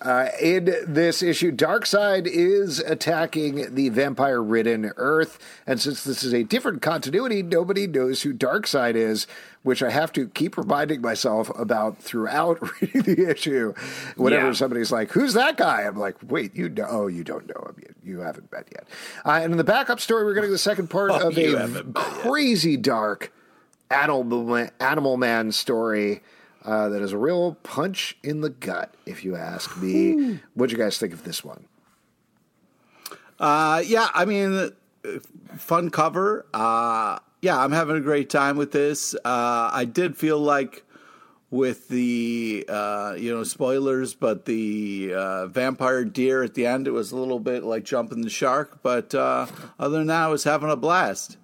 Uh, in this issue, Darkseid is attacking the vampire-ridden Earth, and since this is a different continuity, nobody knows who Darkseid is, which I have to keep reminding myself about throughout reading the issue. Whenever yeah. somebody's like, who's that guy? I'm like, wait, you know, oh, you don't know him yet. You haven't met yet. Uh, and in the backup story, we're getting the second part oh, of a crazy dark Animal, Animal Man story. Uh, that is a real punch in the gut, if you ask me. Ooh. What'd you guys think of this one? Uh, yeah, I mean, fun cover. Uh, yeah, I'm having a great time with this. Uh, I did feel like with the, uh, you know, spoilers, but the uh, vampire deer at the end, it was a little bit like jumping the shark. But uh, other than that, I was having a blast.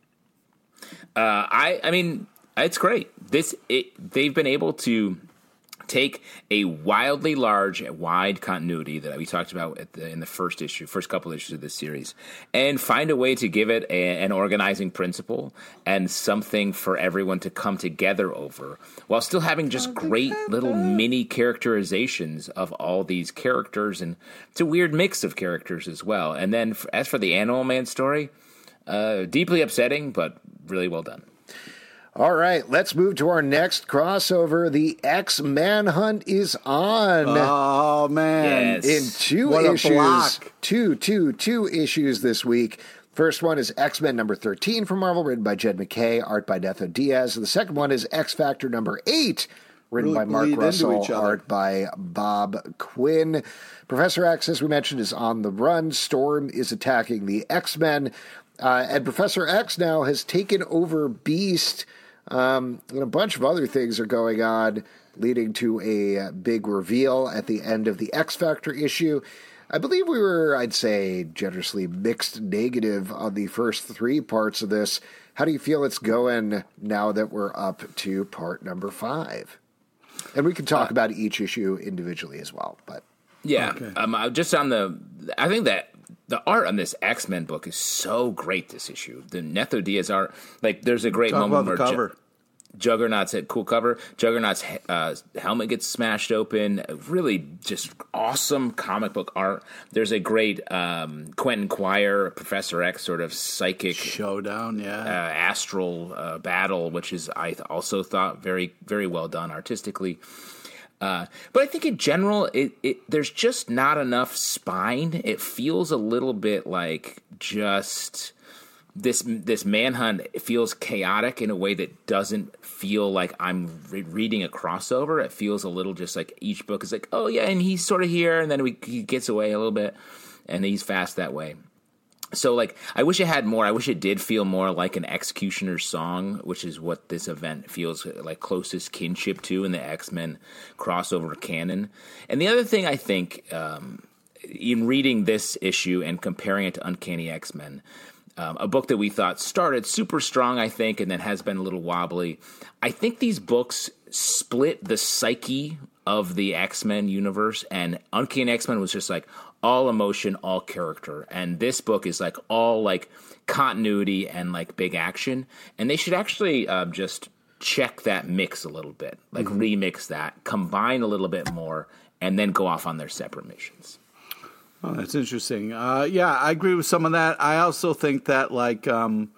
Uh, I, I mean... It's great. This it, they've been able to take a wildly large, wide continuity that we talked about at the, in the first issue, first couple issues of this series, and find a way to give it a, an organizing principle and something for everyone to come together over, while still having just great little mini characterizations of all these characters, and it's a weird mix of characters as well. And then for, as for the Animal Man story, uh, deeply upsetting, but really well done. All right, let's move to our next crossover. The X-Manhunt is on. Oh, man. Yes. In two what issues. Two, two, two issues this week. First one is X-Men number thirteen from Marvel, written by Jed MacKay, art by Netho Diaz. And the second one is X-Factor number eight, written really by Mark Russell, art by Bob Quinn. Professor X, as we mentioned, is on the run. Storm is attacking the X-Men. Uh, and Professor X now has taken over Beast. Um, and a bunch of other things are going on, leading to a big reveal at the end of the X-Factor issue. I believe we were, I'd say, generously mixed negative on the first three parts of this. How do you feel it's going now that we're up to part number five? And we can talk uh, about each issue individually as well. But yeah, okay. um, just on the, I think that the art on this X-Men book is so great this issue. The Netho Diaz art, like there's a great Talk moment where cover. Ju- Juggernaut's at cool cover. Juggernaut's uh, helmet gets smashed open. Really just awesome comic book art. There's a great um, Quentin Quire, Professor X sort of psychic showdown, yeah, uh, astral uh, battle, which is I also thought very very well done artistically. Uh, but I think in general, it, it there's just not enough spine. It feels a little bit like just this this manhunt. It feels chaotic in a way that doesn't feel like I'm re- reading a crossover. It feels a little just like each book is like, oh yeah, and he's sort of here, and then we, he gets away a little bit, and he's fast that way. So, like, I wish it had more. I wish it did feel more like an Executioner's Song, which is what this event feels like closest kinship to in the X-Men crossover canon. And the other thing I think, um, in reading this issue and comparing it to Uncanny X-Men, um, a book that we thought started super strong, I think, and then has been a little wobbly. I think these books split the psyche of the X-Men universe, and Uncanny X-Men was just like all emotion, all character. And this book is like all like continuity and like big action. And they should actually uh, just check that mix a little bit, like mm-hmm. remix that, combine a little bit more, and then go off on their separate missions. Oh, that's interesting. Uh, yeah, I agree with some of that. I also think that like um,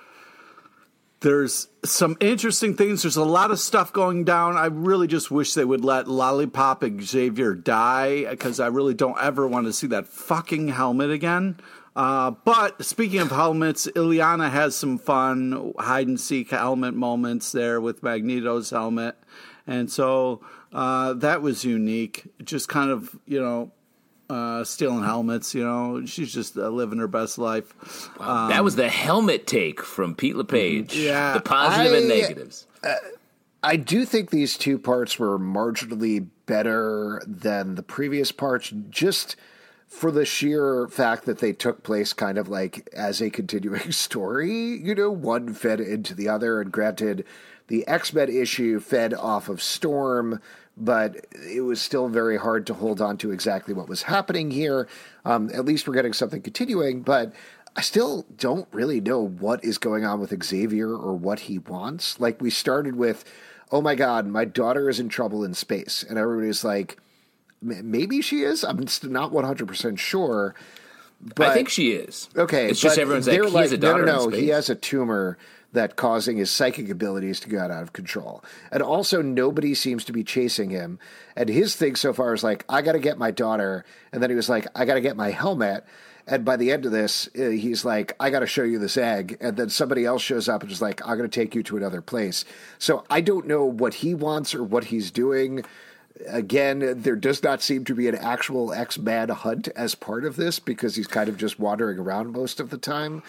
there's some interesting things. There's a lot of stuff going down. I really just wish they would let Lollipop Xavier die, because I really don't ever want to see that fucking helmet again. Uh, but speaking of helmets, Illyana has some fun hide-and-seek helmet moments there with Magneto's helmet. And so uh, that was unique. Just kind of, you know, Uh, stealing helmets, you know, she's just uh, living her best life. Wow. Um, that was the helmet take from Pete LePage. Yeah, the positive I, and negatives. Uh, I do think these two parts were marginally better than the previous parts, just for the sheer fact that they took place kind of like as a continuing story. You know, one fed into the other, and granted, the X-Men issue fed off of Storm, but it was still very hard to hold on to exactly what was happening here. Um, at least we're getting something continuing, but I still don't really know what is going on with Xavier or what he wants. Like, we started with, oh my God, my daughter is in trouble in space. And everybody's like, maybe she is. I'm not one hundred percent sure. But, I think she is. Okay. It's just everyone's like, he like, has a daughter no, no, no. in space. He has a tumor that causing his psychic abilities to go out of control. And also nobody seems to be chasing him. And his thing so far is like, I got to get my daughter. And then he was like, I got to get my helmet. And by the end of this, uh, he's like, I got to show you this egg. And then somebody else shows up and is like, I'm going to take you to another place. So I don't know what he wants or what he's doing. Again, there does not seem to be an actual X-Man hunt as part of this because he's kind of just wandering around most of the time.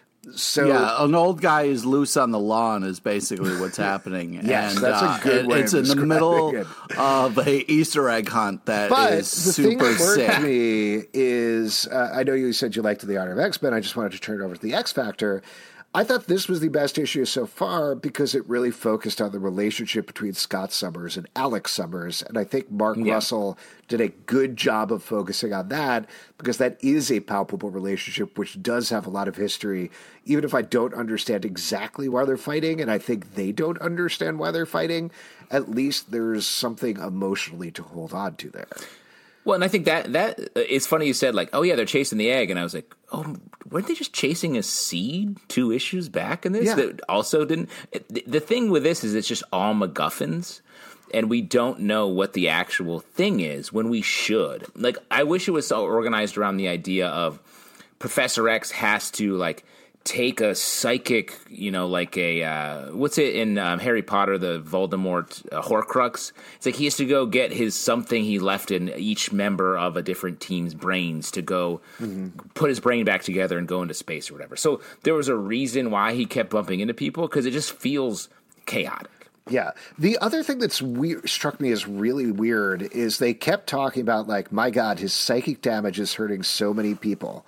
So yeah, an old guy is loose on the lawn is basically what's happening. Yes, and, that's a good uh, way It's of in the middle it. of a Easter egg hunt that but is the super thing that worked sick. to me is, uh, I know you said you liked The Art of X-Men. I just wanted to turn it over to the X Factor. I thought this was the best issue so far because it really focused on the relationship between Scott Summers and Alex Summers. And I think Mark yeah. Russell did a good job of focusing on that because that is a palpable relationship, which does have a lot of history, even if I don't understand exactly why they're fighting. And I think they don't understand why they're fighting. At least there's something emotionally to hold on to there. Well, and I think that that it's funny you said like, oh yeah, they're chasing the egg, and I was like, oh, weren't they just chasing a seed two issues back in this? Yeah. That also didn't. The thing with this is it's just all MacGuffins, and we don't know what the actual thing is when we should. Like, I wish it was so organized around the idea of Professor X has to like take a psychic, you know, like a, uh, what's it in um, Harry Potter, the Voldemort uh, Horcrux? It's like he has to go get his something he left in each member of a different team's brains to go mm-hmm. put his brain back together and go into space or whatever. So there was a reason why he kept bumping into people because it just feels chaotic. Yeah. The other thing that's weird, struck me as really weird is they kept talking about like, my God, his psychic damage is hurting so many people.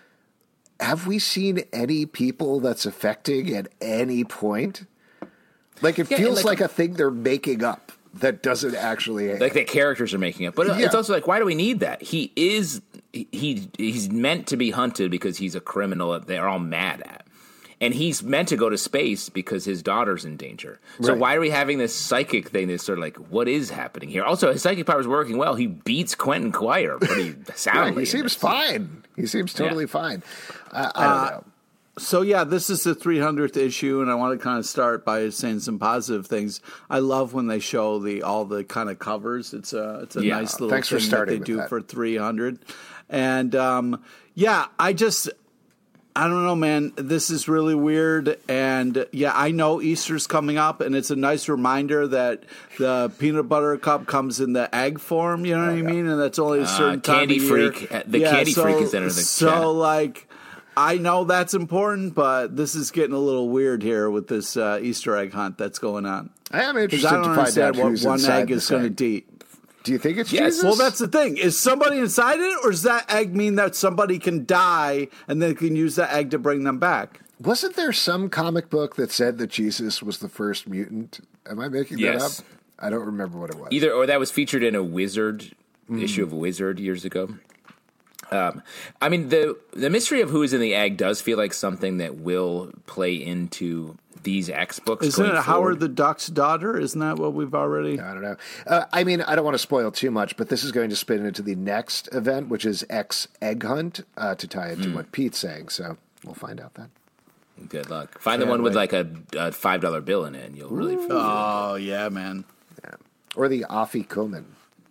Have we seen any people that's affecting at any point? Like, it yeah, feels like, like a thing they're making up that doesn't actually... Like, the characters are making up. But yeah. it's also like, why do we need that? He is... He He's meant to be hunted because he's a criminal that they're all mad at. And he's meant to go to space because his daughter's in danger. So right. why are we having this psychic thing that's sort of like, what is happening here? Also, his psychic power is working well. He beats Quentin Quire pretty soundly. yeah, he seems fine. He seems totally yeah. fine. Uh, I don't uh, know. So, yeah, this is the three hundredth issue, and I want to kind of start by saying some positive things. I love when they show the all the kind of covers. It's a, it's a yeah. nice little Thanks thing for that they with do that. for three hundred. And, um, yeah, I just... I don't know, man. This is really weird. And, yeah, I know Easter's coming up, and it's a nice reminder that the peanut butter cup comes in the egg form, you know oh, what yeah. I mean? And that's only a certain uh, time Candy of year. Freak. The yeah, Candy so, Freak is under the So, chat. like, I know that's important, but this is getting a little weird here with this uh, Easter egg hunt that's going on. I am interested I don't to find out what who's one inside egg is going to do. Do you think it's yes. Jesus? Well, that's the thing. Is somebody inside it, or does that egg mean that somebody can die and they can use that egg to bring them back? Wasn't there some comic book that said that Jesus was the first mutant? Am I making yes. that up? I don't remember what it was. Either, or that was featured in a Wizard mm. issue of Wizard years ago. Um, I mean, the the mystery of who is in the egg does feel like something that will play into these X books. Isn't it forward. Howard the Duck's daughter? Isn't that what we've already? I don't know. Uh, I mean, I don't want to spoil too much, but this is going to spin into the next event, which is X Egg Hunt, uh, to tie into mm. what Pete's saying. So we'll find out then. Good luck. Find Can't the one wait. with like a, a five dollar bill in it, and you'll really feel Oh, yeah, man. Yeah. Or the Afi Komen.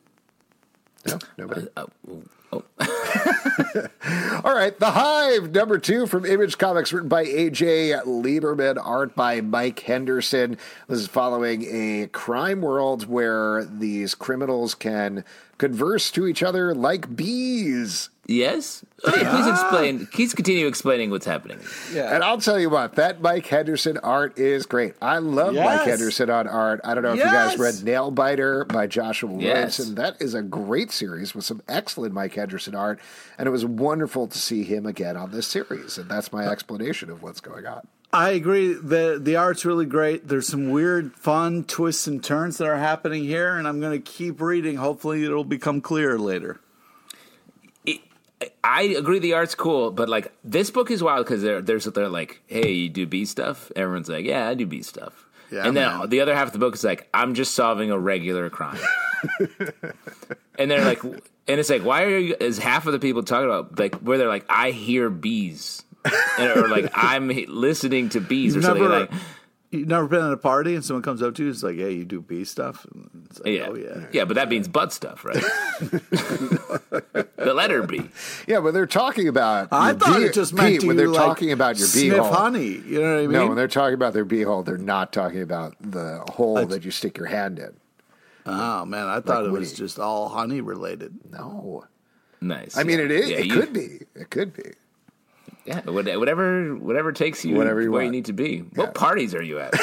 No, nobody. Uh, uh, oh. All right, The Hive, number two from Image Comics, written by A J Lieberman, art by Mike Henderson. This is following a crime world where these criminals can converse to each other like bees. Yes? Okay, please explain. Please continue explaining what's happening. Yeah. And I'll tell you what, that Mike Henderson art is great. I love yes. Mike Henderson on art. I don't know if yes. you guys read Nailbiter by Joshua Yes. Williamson. That is a great series with some excellent Mike Henderson art, and it was wonderful to see him again on this series, and that's my explanation of what's going on. I agree. The the art's really great. There's some weird, fun twists and turns that are happening here, and I'm going to keep reading. Hopefully it'll become clear later. I agree the art's cool, but like this book is wild because they're, they're, they're like, hey, you do bee stuff? Everyone's like, yeah, I do bee stuff. Yeah, and then man. the other half of the book is like, I'm just solving a regular crime. And they're like, and it's like, why are you, is half of the people talking about, like, where they're like, I hear bees. And, or like, I'm listening to bees You've or something never, like. You've never been at a party and someone comes up to you and is like, hey, you do bee stuff? And it's like, Yeah. oh, yeah. Yeah, but that means butt stuff, right? The letter B. Yeah, when they're talking about I your thought bee- it just meant Pete, to when they're like, talking about your sniff beehole. honey. You know what I mean? No, when they're talking about their beehole, they're not talking about the hole that you stick your hand in. Oh, man, I thought Like it was Woody. just all honey related. No. Nice. I mean, yeah. it is. Yeah, it you- could be. It could be. Yeah, what- whatever, whatever takes you Whatever you where want. you need to be. What parties are you at?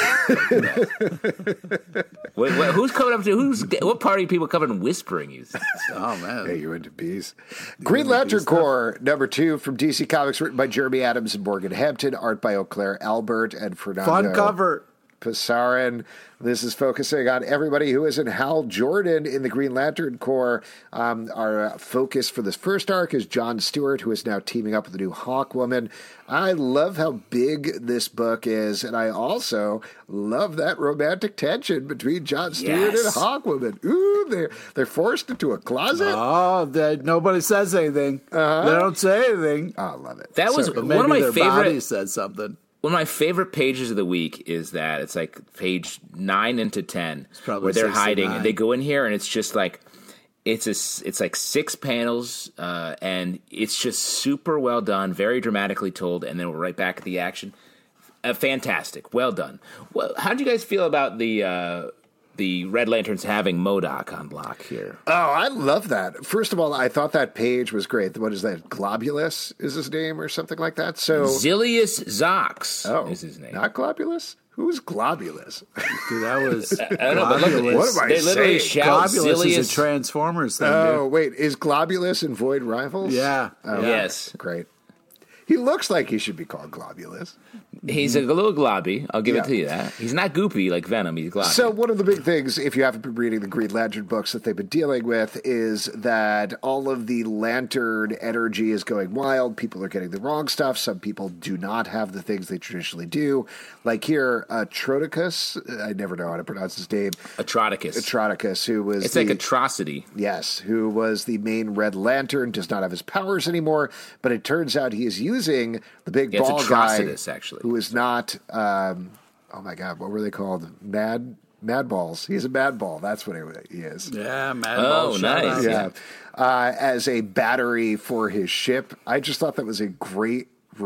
Wait, what, who's coming up to? Who's what party? People coming and whispering you stuff? Oh, man. Hey, you into bees? Green Lantern Corps, number two from D C Comics, written by Jeremy Adams and Morgan Hampton, art by Eau Claire Albert and Fernando Fun cover. Passarin. This is focusing on everybody who isn't Hal Jordan in the Green Lantern Corps. Um, our focus for this first arc is John Stewart, who is now teaming up with the new Hawkwoman. I love how big this book is, and I also love that romantic tension between John Stewart Yes. and Hawkwoman. Ooh, they're they're forced into a closet. Oh, that nobody says anything. Uh-huh. They don't say anything. I love it. That was So- But one maybe of my their favorite. body says something. One of my favorite pages of the week is that it's like page nine into ten, probably where they're six to hiding. nine. And they go in here, and it's just like it's a, s- it's like six panels, uh, and it's just super well done, very dramatically told, and then we're right back at the action. Uh, fantastic, well done. Well, how do you guys feel about the uh, the Red Lanterns having MODOK on lock here? Oh, I love that. First of all, I thought that page was great. What is that? Globulus is his name or something like that? So, Zilius Zox oh, is his name. not Globulus? Who's Globulus? Dude, that was. I don't know, but look at Globulus. this. What am I They literally saying? shout Globulus Zilius. is a Transformers thing, Oh, dude. wait. Is Globulus in Void Rivals? Yeah. Oh, yeah. Yes. Great. He looks like he should be called Globulus. He's a little globby. I'll give Yeah. it to you that. He's not goopy like Venom. He's globby. So one of the big things, if you haven't been reading the Green Lantern books that they've been dealing with, is that all of the Lantern energy is going wild. People are getting the wrong stuff. Some people do not have the things they traditionally do. Like here, uh, Troticus, I never know how to pronounce his name. Atroticus. Troticus, who was It's the, like atrocity. yes, who was the main Red Lantern, does not have his powers anymore. But it turns out he is using the big Yeah, it's ball guy, Atrocitus, actually. who is not. Um, oh my God, what were they called? Mad Mad Balls. He's a Mad Ball. That's what he he is. Yeah, Mad Oh, Ball, shout nice. out. Yeah. Uh, as a battery for his ship. I just thought that was a great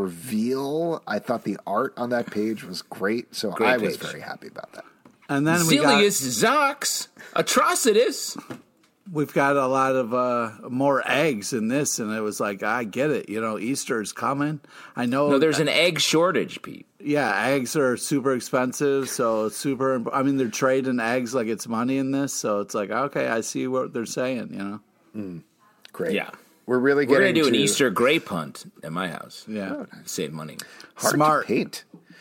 reveal. I thought the art on that page was great. So Great I was page. very happy about that. And then we got, Zilius Zox. Atrocitus. we've got a lot of uh, more eggs in this, and it was like, I get it. You know, Easter's coming. I know. No, there's an egg shortage, Pete. Yeah, eggs are super expensive, so it's super. imp- I mean, they're trading eggs like it's money in this, so it's like, okay, I see what they're saying. You know. Great. Yeah. We're really We're getting going to do an to Easter grape hunt at my house. Yeah. Save money. hard Smart. to paint.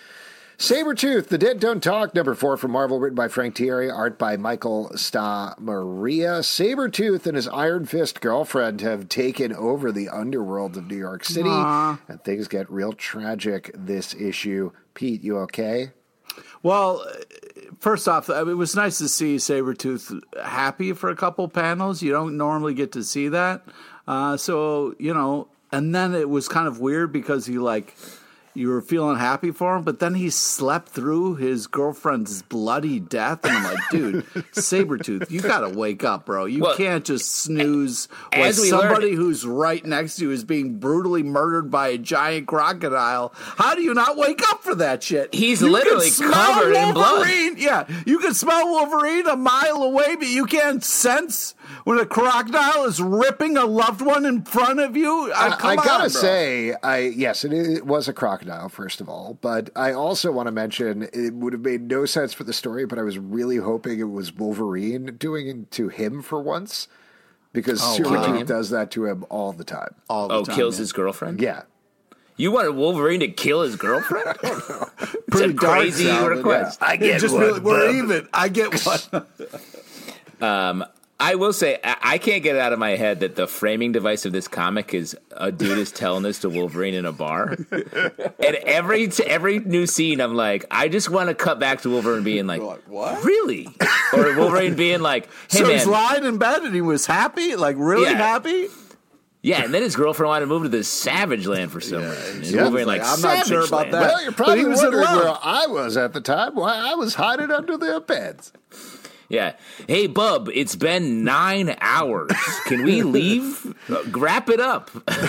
Sabretooth, The Dead Don't Talk, number four from Marvel, written by Frank Thierry, art by Michael Sta Maria. Sabretooth and his Iron Fist girlfriend have taken over the underworld of New York City, Aww. and things get real tragic this issue. Pete, you okay? Well, first off, I mean, it was nice to see Sabretooth happy for a couple panels. You don't normally get to see that. Uh, so, you know, and then it was kind of weird because he, like, you were feeling happy for him, but then he slept through his girlfriend's bloody death. And I'm like, dude, Sabretooth, you got to wake up, bro. You Well, can't just snooze when as we somebody learned- who's right next to you is being brutally murdered by a giant crocodile. How do you not wake up for that shit? He's You can literally smell covered in blood. Wolverine. Yeah, you can smell Wolverine a mile away, but you can't sense when a crocodile is ripping a loved one in front of you. Uh, I, come I gotta on, bro. say, I yes, it, it was a crocodile, first of all, but I also want to mention it would have made no sense for the story, but I was really hoping it was Wolverine doing it to him for once, because Oh, Sabretooth wow. does that to him all the time. all the Oh, time, kills yeah. his girlfriend? Yeah. You wanted Wolverine to kill his girlfriend? It's Pretty a dark, crazy Salvin, request. I It just really, we're even. I get one. I I will say, I can't get it out of my head that the framing device of this comic is a dude is telling this to Wolverine in a bar. And every every new scene, I'm like, I just want to cut back to Wolverine being like, like what? Really? Or Wolverine being like, hey, so man. he's lying in bed and he was happy? Like, really Yeah. happy? Yeah, and then his girlreand wanted to move to this savage land for some reason. And yeah. Wolverine like, I'm not sure about land. that. Well, you're probably But he was in wondering love. where I was at the time. Why I was hiding under the beds. Yeah. Hey, bub, it's been nine hours. Can we leave? Uh, wrap it up.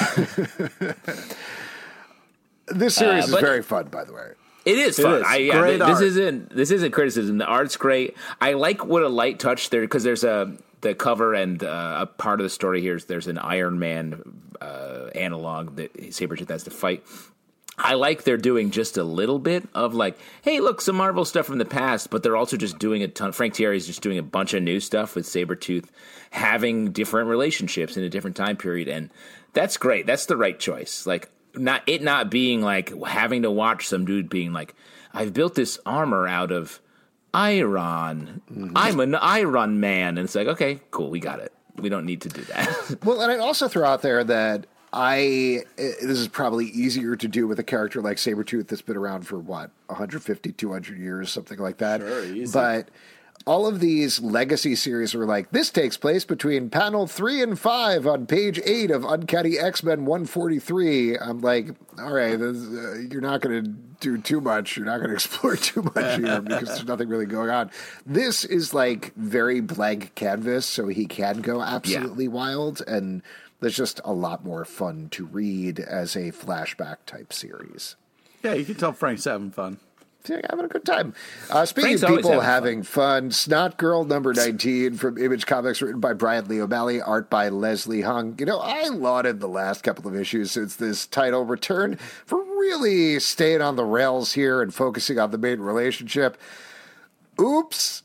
This series Uh, is but- very fun, by the way. It is It fun. is. I, yeah, Great th- this art. isn't this isn't criticism. The art's great. I like what a light touch there because there's a the cover and uh, a part of the story here is there's an Iron Man uh, analog that Sabretooth has to fight. I like they're doing just a little bit of like, hey, look, some Marvel stuff from the past, but they're also just doing a ton. Frank Thierry's just doing a bunch of new stuff with Sabretooth having different relationships in a different time period, and that's great. That's the right choice. Like. Not it not being like having to watch some dude being like, I've built this armor out of iron. Mm-hmm. I'm an Iron Man. And it's like, okay, cool, we got it. We don't need to do that. Well, and I'd also throw out there that I this is probably easier to do with a character like Sabretooth that's been around for, what, one fifty, two hundred years, something like that. Sure, easy. But all of these legacy series were like, this takes place between panel three and five on page eight of Uncanny X-Men one forty-three. I'm like, all right, this, uh, you're not going to do too much. You're not going to explore too much here because there's nothing really going on. This is like very blank canvas, so he can go absolutely yeah. wild, and there's just a lot more fun to read as a flashback type series. Yeah, you can tell Frank's having fun. Yeah, having a good time. Uh, speaking Frank's of people having having fun. fun, Snot Girl number nineteen from Image Comics, written by Brian Lee O'Malley, art by Leslie Hung. You know, I lauded the last couple of issues since this title returned for really staying on the rails here and focusing on the main relationship. Oops.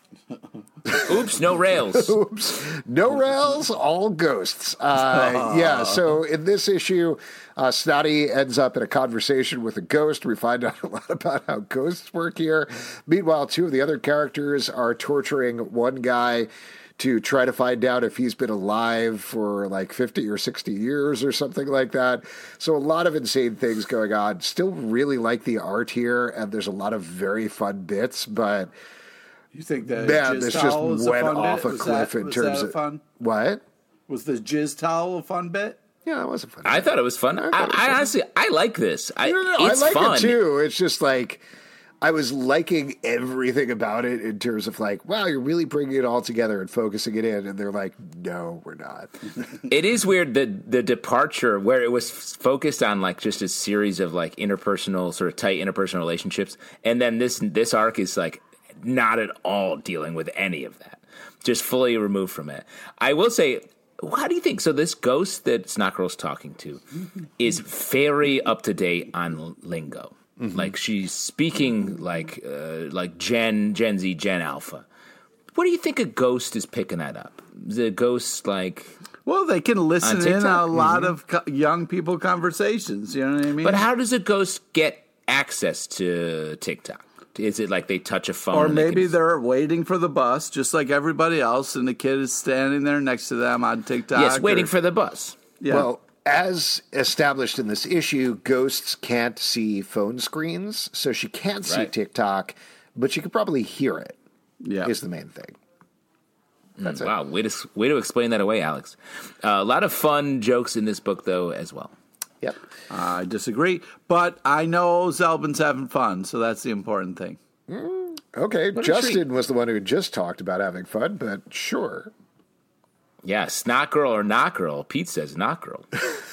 Oops, no rails. Oops. No rails, all ghosts. Uh, yeah, so in this issue, uh, Snotty ends up in a conversation with a ghost. We find out a lot about how ghosts work here. Meanwhile, two of the other characters are torturing one guy to try to find out if he's been alive for like fifty or sixty years or something like that. So a lot of insane things going on. Still really like the art here, and there's a lot of very fun bits, but... You think that Man, jizz this towel just was went a fun off bit? a Was cliff that, in was terms that of fun. What? Was the jizz towel a fun bit? Yeah, that was a fun. I thought it was fun. I, I, it was I fun. honestly, I like this. I, No, no, no, it's I like fun. it too. It's just like I was liking everything about it in terms of like, wow, you're really bringing it all together and focusing it in. And they're like, no, we're not. It is weird that the departure where it was focused on like just a series of like interpersonal, sort of tight interpersonal relationships, and then this this arc is like not at all dealing with any of that. Just fully removed from it. I will say, how do you think? So this ghost that Snot Girl's talking to is very up to date on lingo. Mm-hmm. Like she's speaking like uh, like Gen Gen Z, Gen Alpha. What do you think a ghost is picking that up? Is a ghost like? Well, they can listen On in TikTok? on a lot of co- young people conversations. You know what I mean? But how does a ghost get access to TikTok? Is it like they touch a phone? Or and they maybe can- they're waiting for the bus, just like everybody else, and the kid is standing there next to them on TikTok. yes, waiting or- for the bus. Yeah. Well, as established in this issue, ghosts can't see phone screens, so she can't see Right. TikTok, but she could probably hear it. yeah. Is the main thing. That's it. Wow, way to way to explain that away, Alex. Uh, a lot of fun jokes in this book, though, as well. Yep. I disagree, but I know Zelbin's having fun, so that's the important thing. Okay, What a Justin treat. was the one who just talked about having fun, but sure. Yeah, Snot Girl or Not Girl. Pete says Not Girl.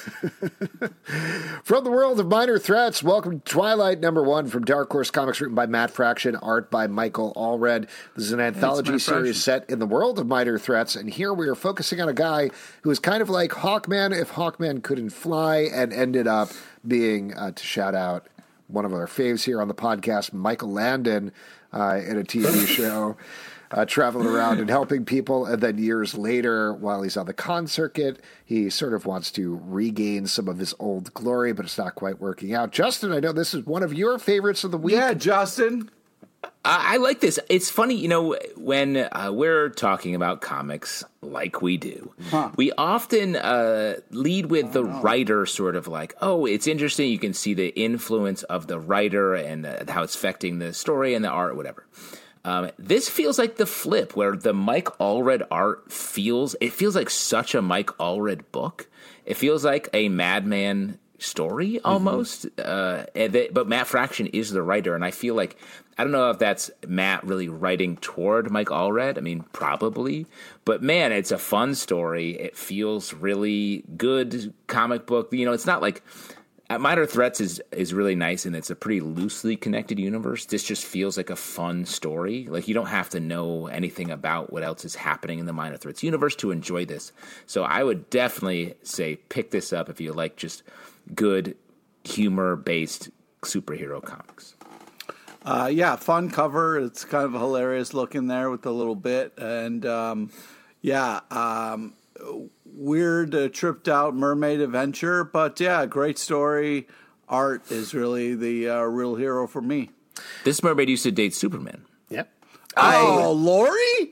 From the world of minor threats, welcome to Twilight number one from Dark Horse Comics, written by Matt Fraction, art by Michael Allred. This is an anthology Matt Fraction. series set in the world of minor threats, and here we are focusing on a guy who is kind of like Hawkman if Hawkman couldn't fly, and ended up being, uh, to shout out one of our faves here on the podcast, Michael Landon, uh, in a T V show. Uh, traveling around and helping people, and then years later, while he's on the con circuit, he sort of wants to regain some of his old glory, but it's not quite working out. Justin, I know this is one of your favorites of the week. Yeah, Justin. I, I like this. It's funny, you know, when uh, we're talking about comics like we do, huh. we often uh, lead with the know. writer sort of like, oh, it's interesting. You can see the influence of the writer and uh, how it's affecting the story and the art, whatever. Um, this feels like the flip, where the Mike Allred art feels, it feels like such a Mike Allred book. It feels like a Madman story almost, mm-hmm. uh, and they, but Matt Fraction is the writer, and I feel like, I don't know if that's Matt really writing toward Mike Allred. I mean, probably, but man, it's a fun story. It feels really good comic book. You know, it's not like uh, Minor Threats is is really nice, and it's a pretty loosely connected universe. This just feels like a fun story. Like, you don't have to know anything about what else is happening in the Minor Threats universe to enjoy this. So I would definitely say pick this up if you like just good humor-based superhero comics. Uh, yeah, fun cover. It's kind of hilarious looking there with the little bit. And, um, yeah, um, weird uh, tripped out mermaid adventure. But, yeah, great story. Art is really the uh, real hero for me. This mermaid used to date Superman. Yep. Oh, Lori?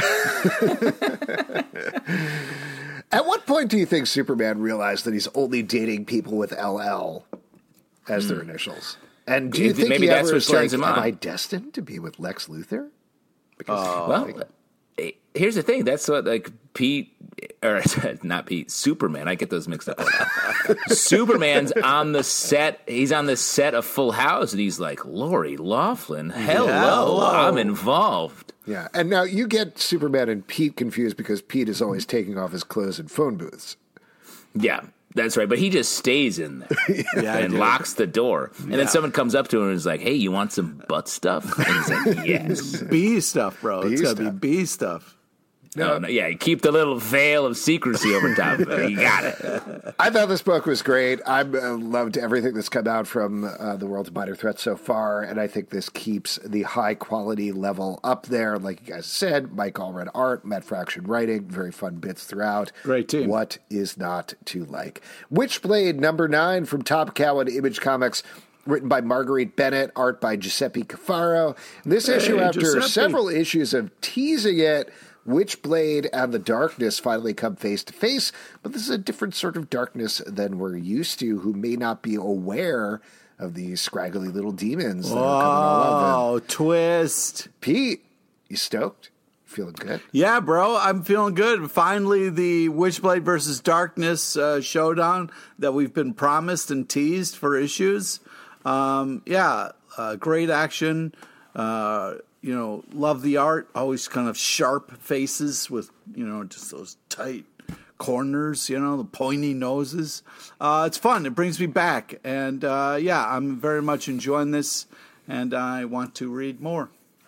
At what point do you think Superman realized that he's only dating people with L L as their mm. initials? And do you maybe, think maybe he that's ever what is turns like, him am on? I destined to be with Lex Luthor? Because, uh, well, like, here's the thing. That's what, like, Pete, or not Pete, Superman. I get those mixed up. Superman's on the set. He's on the set of Full House, and he's like, Lori Loughlin, hello, yeah, hello. I'm involved. Yeah, and now you get Superman and Pete confused because Pete is always taking off his clothes in phone booths. Yeah, that's right. But he just stays in there yeah, and locks the door. And yeah. then someone comes up to him and is like, hey, you want some butt stuff? And he's like, yes. B stuff, bro. B it's got to stuff. be B stuff. No, no, yeah, keep the little veil of secrecy over top of it. You got it. I thought this book was great. I've uh, loved everything that's come out from uh, the world of Minor Threats so far, and I think this keeps the high quality level up there. Like you guys said, Mike Allred art, Matt Fraction writing, very fun bits throughout. Great team. What is not to like? Witchblade number nine from Top Cow and Image Comics. Written by Marguerite Bennett, art by Giuseppe Cafaro. This hey, issue, after Giuseppe. several issues of teasing it, Witchblade and the darkness finally come face to face, but this is a different sort of darkness than we're used to, who may not be aware of these scraggly little demons that oh, are coming all over them. Oh, twist. Pete, you stoked? Feeling good? Yeah, bro, I'm feeling good. Finally, the Witchblade versus Darkness uh, showdown that we've been promised and teased for issues. Um, yeah, uh, great action. Uh You know, love the art. Always kind of sharp faces with, you know, just those tight corners, you know, the pointy noses. Uh, it's fun. It brings me back. And, uh, yeah, I'm very much enjoying this, and I want to read more.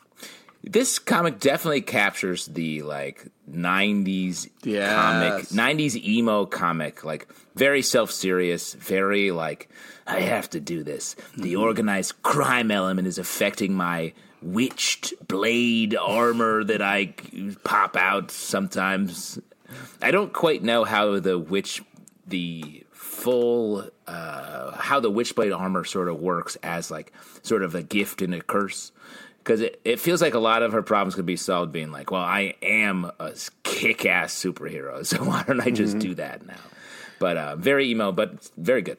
This comic definitely captures the, like, nineties yes. comic, nineties emo comic, like, very self-serious, very, like, I have to do this. The mm-hmm. organized crime element is affecting my witched blade armor that I pop out sometimes. I don't quite know how the witch, the full, uh, how the witchblade armor sort of works as like sort of a gift and a curse. Because it, it feels like a lot of her problems could be solved being like, well, I am a kick-ass superhero, so why don't I just mm-hmm. do that now? But uh, very emo, but very good.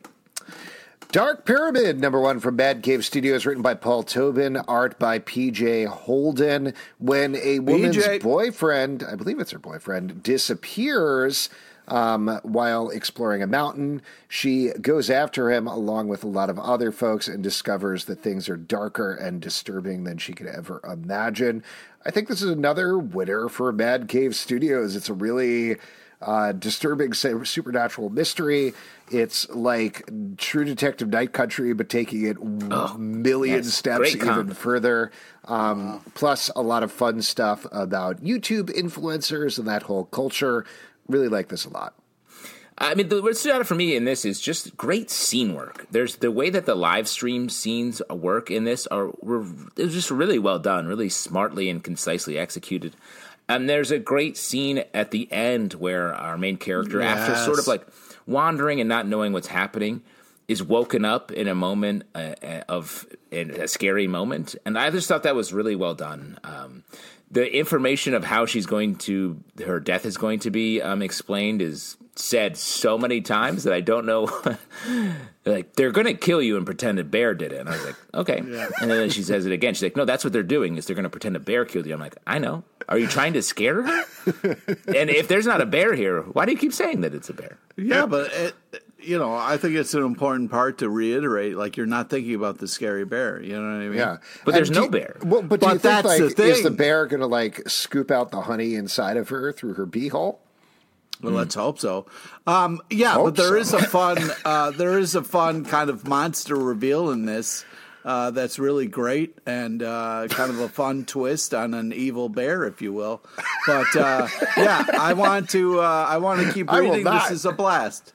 Dark Pyramid, number one from Bad Cave Studios, written by Paul Tobin, art by P J Holden. When a woman's P J boyfriend, I believe it's her boyfriend, disappears um, while exploring a mountain, she goes after him along with a lot of other folks and discovers that things are darker and disturbing than she could ever imagine. I think this is another winner for Bad Cave Studios. It's a really uh, disturbing supernatural mystery. It's like True Detective Night Country, but taking it oh, a million yes. steps even comp. further. Um, wow. Plus a lot of fun stuff about YouTube influencers and that whole culture. Really like this a lot. I mean, the, what stood out for me in this is just great scene work. There's the way that the live stream scenes work in this are were it was just really well done, really smartly and concisely executed. And there's a great scene at the end where our main character, yes. after sort of like wandering and not knowing what's happening, is woken up in a moment uh, of in a scary moment, and I just thought that was really well done. Um, the information of how she's going to her death is going to be um, explained is said so many times that I don't know. Like, they're going to kill you and pretend a bear did it, and I was like, okay. Yeah. And then she says it again. She's like, no, that's what they're doing is they're going to pretend a bear killed you. I'm like, I know. Are you trying to scare her? And if there's not a bear here, why do you keep saying that it's a bear? Yeah, but it, you know, I think it's an important part to reiterate. Like, you're not thinking about the scary bear. You know what I mean? Yeah, but there's and no you, bear. Well, but do but you think, that's like, the thing. is the bear going to like scoop out the honey inside of her through her beehole? Well, let's hope so. Um, yeah, Hope but there so. is a fun, uh, there is a fun kind of monster reveal in this uh, that's really great and uh, kind of a fun twist on an evil bear, if you will. But uh, yeah, I want to, uh, I want to keep I will reading. not. This is a blast.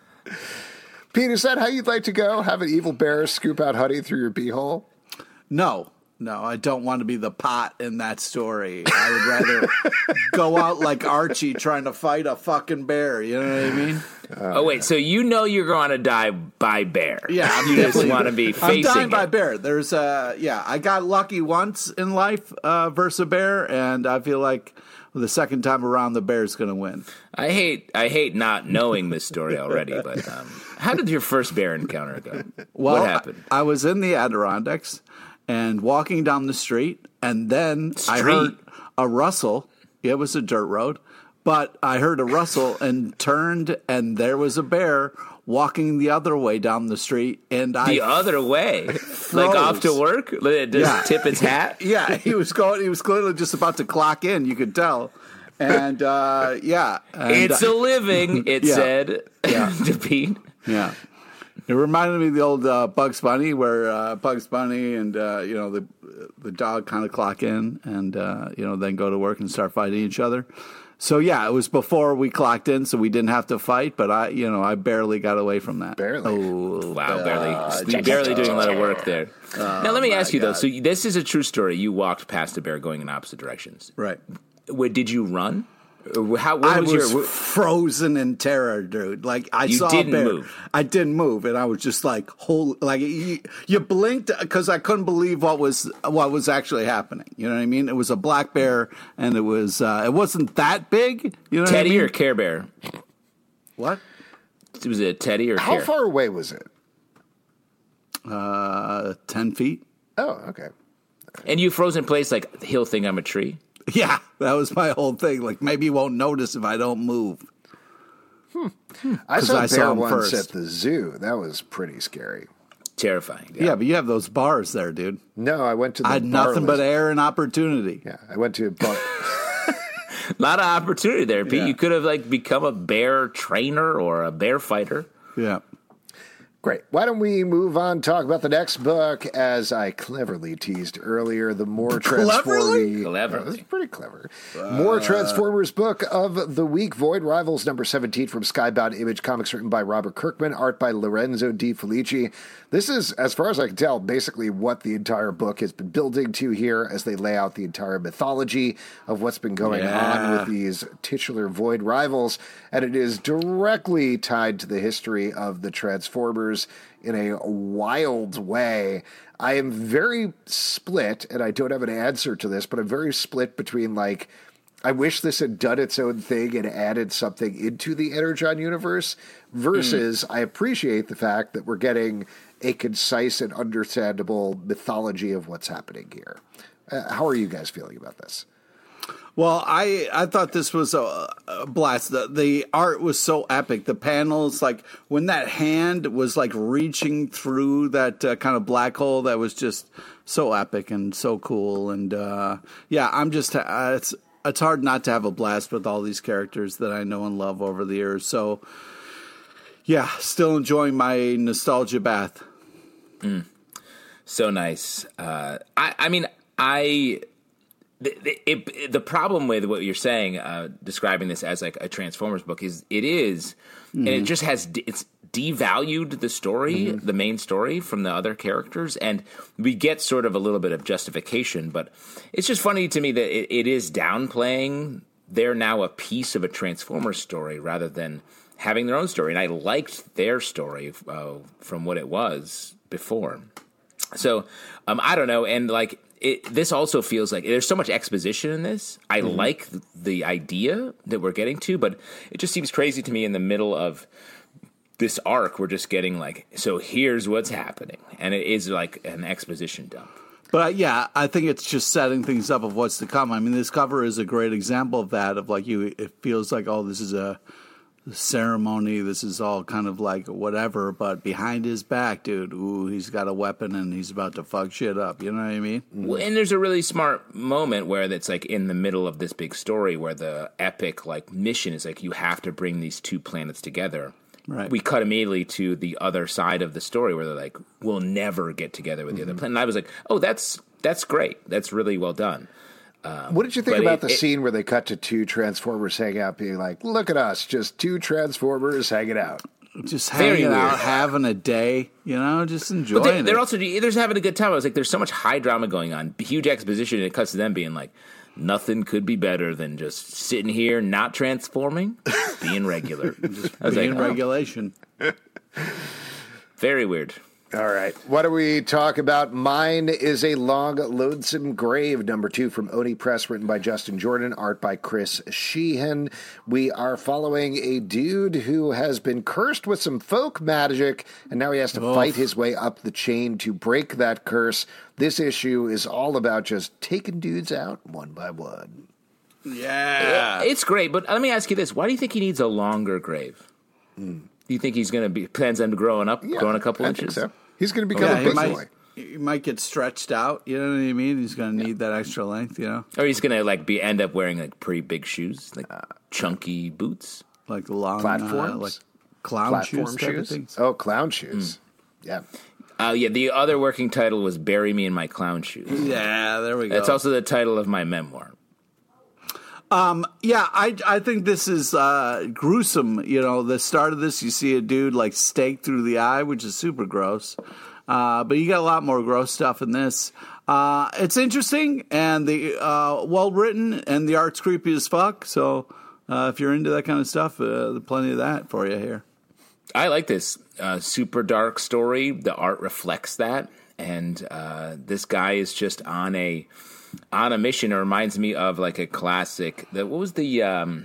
Pete, is that how you'd like to go? Have an evil bear scoop out honey through your beehole? No. No, I don't want to be the pot in that story. I would rather go out like Archie trying to fight a fucking bear. You know what I mean? Uh, oh, wait. So you know you're going to die by bear. Yeah. I'm you just want to be facing I'm dying by it. bear. There's uh, yeah, I got lucky once in life uh, versus a bear, and I feel like the second time around, the bear's going to win. I hate I hate not knowing this story already, but um, how did your first bear encounter go? Well, what happened? I, I was in the Adirondacks and walking down the street, and then Street? I heard a rustle. It was a dirt road, but I heard a rustle and turned, and there was a bear walking the other way down the street. And I The other way? Like off to work? Just Yeah. tip its hat? Yeah, he was going. He was clearly just about to clock in. You could tell, and uh, yeah, and, It's a living, it Yeah. said Yeah. to Pete. yeah. It reminded me of the old uh, Bugs Bunny, where uh, Bugs Bunny and uh, you know the the dog kind of clock in, and uh, you know then go to work and start fighting each other. So yeah, it was before we clocked in, so we didn't have to fight. But I, you know, I barely got away from that. Barely. Oh, Wow, barely, barely doing a lot of work there. now, let me ask you, though. So this is a true story. You walked past a bear going in opposite directions. right. Wait, did you run? Or How, what I was, was your... frozen in terror, dude. Like I You saw didn't a bear. move. I didn't move, and I was just like, "Holy!" Like you, you blinked because I couldn't believe what was what was actually happening. You know what I mean? It was a black bear, and it was uh, it wasn't that big. You know, Teddy what I mean? or Care Bear? What? Was it Teddy or How Care? far away was it? Uh, ten feet. Oh, okay. And you froze in place like he'll think I'm a tree? Yeah, that was my whole thing. Like maybe you won't notice if I don't move. I saw I a saw bear him once first. at the zoo. That was pretty scary. Terrifying. Yeah. but you have those bars there, dude. No, I went to the I had nothing bar but list. air and opportunity. Yeah, I went to a bar. A lot of opportunity there, Pete. Yeah. You could have like become a bear trainer or a bear fighter. Yeah. Great. Why don't we move on, talk about the next book, as I cleverly teased earlier, the more Transformers. Cleverly? That's pretty clever. More Transformers book of the week, Void Rivals number seventeen from Skybound Image Comics, written by Robert Kirkman, art by Lorenzo Di Felici. This is, as far as I can tell, basically what the entire book has been building to here as they lay out the entire mythology of what's been going Yeah. on with these titular Void Rivals, and it is directly tied to the history of the Transformers in a wild way. I am very split, and I don't have an answer to this, but I'm very split between, like, I wish this had done its own thing and added something into the Energon universe, versus mm. I appreciate the fact that we're getting a concise and understandable mythology of what's happening here. Uh, how are you guys feeling about this? Well, I, I thought this was a, a blast. The, the art was so epic. The panels, like when that hand was like reaching through that uh, kind of black hole, that was just so epic and so cool. And uh, yeah, I'm just uh, it's it's hard not to have a blast with all these characters that I know and love over the years. So yeah, still enjoying my nostalgia bath. Mm. So nice. Uh, I, I mean, I. The, the, it, the problem with what you're saying, uh, describing this as like a Transformers book, is it is, mm-hmm. and it just has it's devalued the story, mm-hmm. the main story, from the other characters, and we get sort of a little bit of justification. But it's just funny to me that it, it is downplaying. They're now a piece of a Transformers story rather than having their own story, and I liked their story uh, from what it was before. So um, I don't know, and like it, this also feels like there's so much exposition in this. I mm-hmm. like the idea that we're getting to, but it just seems crazy to me in the middle of this arc. We're just getting like, so here's what's happening, and it is like an exposition dump. But yeah, I think it's just setting things up of what's to come. I mean, this cover is a great example of that. Of like you, it feels like, oh, this is a ceremony. This is all kind of like whatever. But behind his back, dude, ooh, he's got a weapon and he's about to fuck shit up. You know what I mean? Well, and there's a really smart moment where that's like in the middle of this big story where the epic like mission is like you have to bring these two planets together. Right. We cut immediately to the other side of the story where they're like, we'll never get together with the mm-hmm. other planet. And I was like, oh, that's that's great. That's really well done. Um, what did you think about it, the it, scene where they cut to two Transformers hanging out, being like, look at us, just two Transformers hanging out? Just hanging out, having a day, you know, just enjoying but they, it. They're also they're just having a good time. I was like, there's so much high drama going on, huge exposition, and it cuts to them being like, nothing could be better than just sitting here, not transforming, being regular. Just I was being like, oh. regulation. Very weird. All right. What do we talk about? Mine is a Long, Lonesome Grave, number two from Oni Press, written by Justin Jordan, art by Chris Sheehan. We are following a dude who has been cursed with some folk magic, and now he has to Oof. fight his way up the chain to break that curse. This issue is all about just taking dudes out one by one. Yeah. It's great, but let me ask you this. Why do you think he needs a longer grave? Mm. Do you think he's going to be, plans on growing up, yeah, growing a couple I inches? Think so. He's going to become yeah, a big he might, boy. He might get stretched out, you know what I mean? He's going to need that extra length, you know? Or he's going to like be end up wearing like pretty big shoes, like uh, chunky boots. Like long, platforms? Uh, like clown Platform shoes, shoes? Oh, clown shoes. Mm. Yeah. Uh, yeah, the other working title was Bury Me in My Clown Shoes. Yeah, there we go. That's also the title of my memoir. Um, yeah, I, I think this is uh, gruesome. You know, the start of this, you see a dude like staked through the eye, which is super gross. Uh, but you got a lot more gross stuff in this. Uh, it's interesting and the uh, well written, and the art's creepy as fuck. So uh, if you're into that kind of stuff, uh, there's plenty of that for you here. I like this uh, super dark story. The art reflects that, and uh, this guy is just on a on a mission. It reminds me of like a classic. The, what was the um,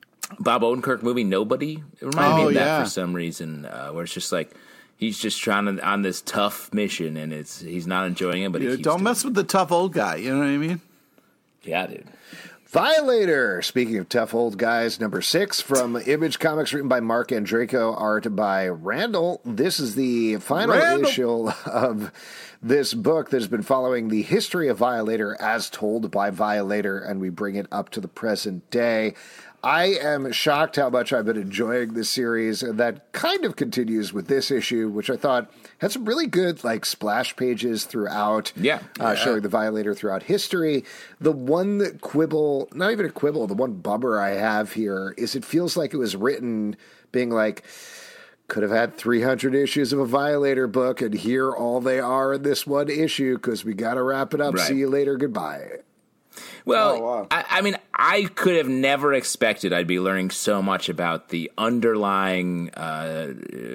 Bob Odenkirk movie Nobody? It reminded oh, me of that yeah. for some reason, uh, where it's just like he's just trying to on this tough mission, and it's he's not enjoying it. But he yeah, keeps don't doing mess it. with the tough old guy. You know what I mean? Yeah, dude. Violator, speaking of tough old guys, number six from Image Comics, written by Mark Andreyko, art by Randall. This is the final Randall. issue of this book that has been following the history of Violator as told by Violator, and we bring it up to the present day. I am shocked how much I've been enjoying this series, and that kind of continues with this issue, which I thought had some really good like splash pages throughout, yeah, uh, yeah. showing the Violator throughout history. The one quibble, not even a quibble, the one bummer I have here is it feels like it was written being like, could have had three hundred issues of a Violator book, and here all they are in this one issue because we got to wrap it up. Right. See you later. Goodbye. Well, oh, wow. I, I mean, I could have never expected I'd be learning so much about the underlying, uh,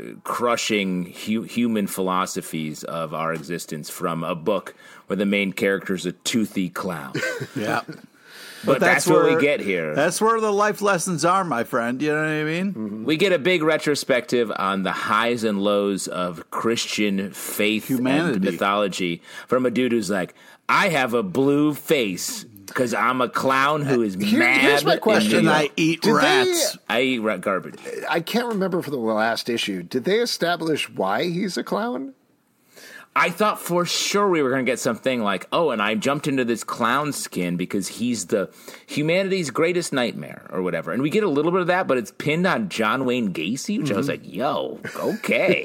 crushing hu- human philosophies of our existence from a book where the main character is a toothy clown. Yeah. But, but that's, that's where, where we get here. That's where the life lessons are, my friend. You know what I mean? Mm-hmm. We get a big retrospective on the highs and lows of Christian faith Humanity. and mythology from a dude who's like, I have a blue face because I'm a clown who is Here, mad. here's my question. And I eat Did rats. They, I eat rat garbage. I can't remember for the last issue. Did they establish why he's a clown? I thought for sure we were going to get something like, oh, and I jumped into this clown skin because he's the humanity's greatest nightmare or whatever. And we get a little bit of that, but it's pinned on John Wayne Gacy, which mm-hmm. I was like, yo, okay.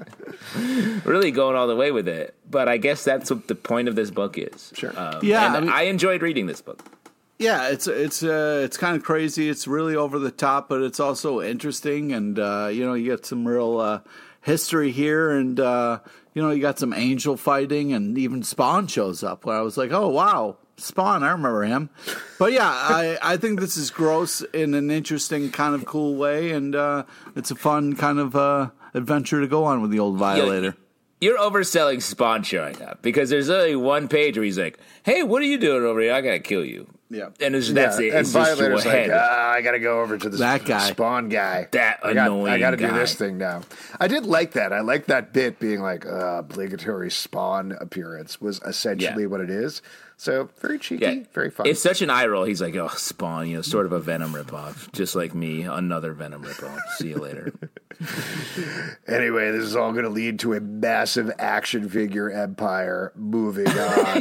Really going all the way with it. But I guess that's what the point of this book is. Sure. Um, Yeah, and I mean- I enjoyed reading this book. Yeah, it's it's uh, it's kind of crazy. It's really over the top, but it's also interesting. And uh, you know, you get some real uh, history here, and uh, you know, you got some angel fighting, and even Spawn shows up. Where I was like, oh wow, Spawn, I remember him. But yeah, I, I think this is gross in an interesting kind of cool way, and uh, it's a fun kind of uh, adventure to go on with the old Violator. You're overselling Spawn showing up, because there's only one page where he's like, hey, what are you doing over here? I gotta kill you. Yeah. And it's, that's yeah. it. And It's just Violator's your like, head. ah, I got to go over to this That guy. Spawn guy. That I got, annoying I got to do guy. this thing now. I did like that. I like that bit being like, uh, obligatory Spawn appearance was essentially Yeah. what it is. So very cheeky, Yeah. very fun. It's such an eye roll. He's like, oh, Spawn, you know, sort of a Venom ripoff. Just like me, another Venom ripoff. See you later. Anyway, this is all going to lead to a massive action figure empire. Moving on.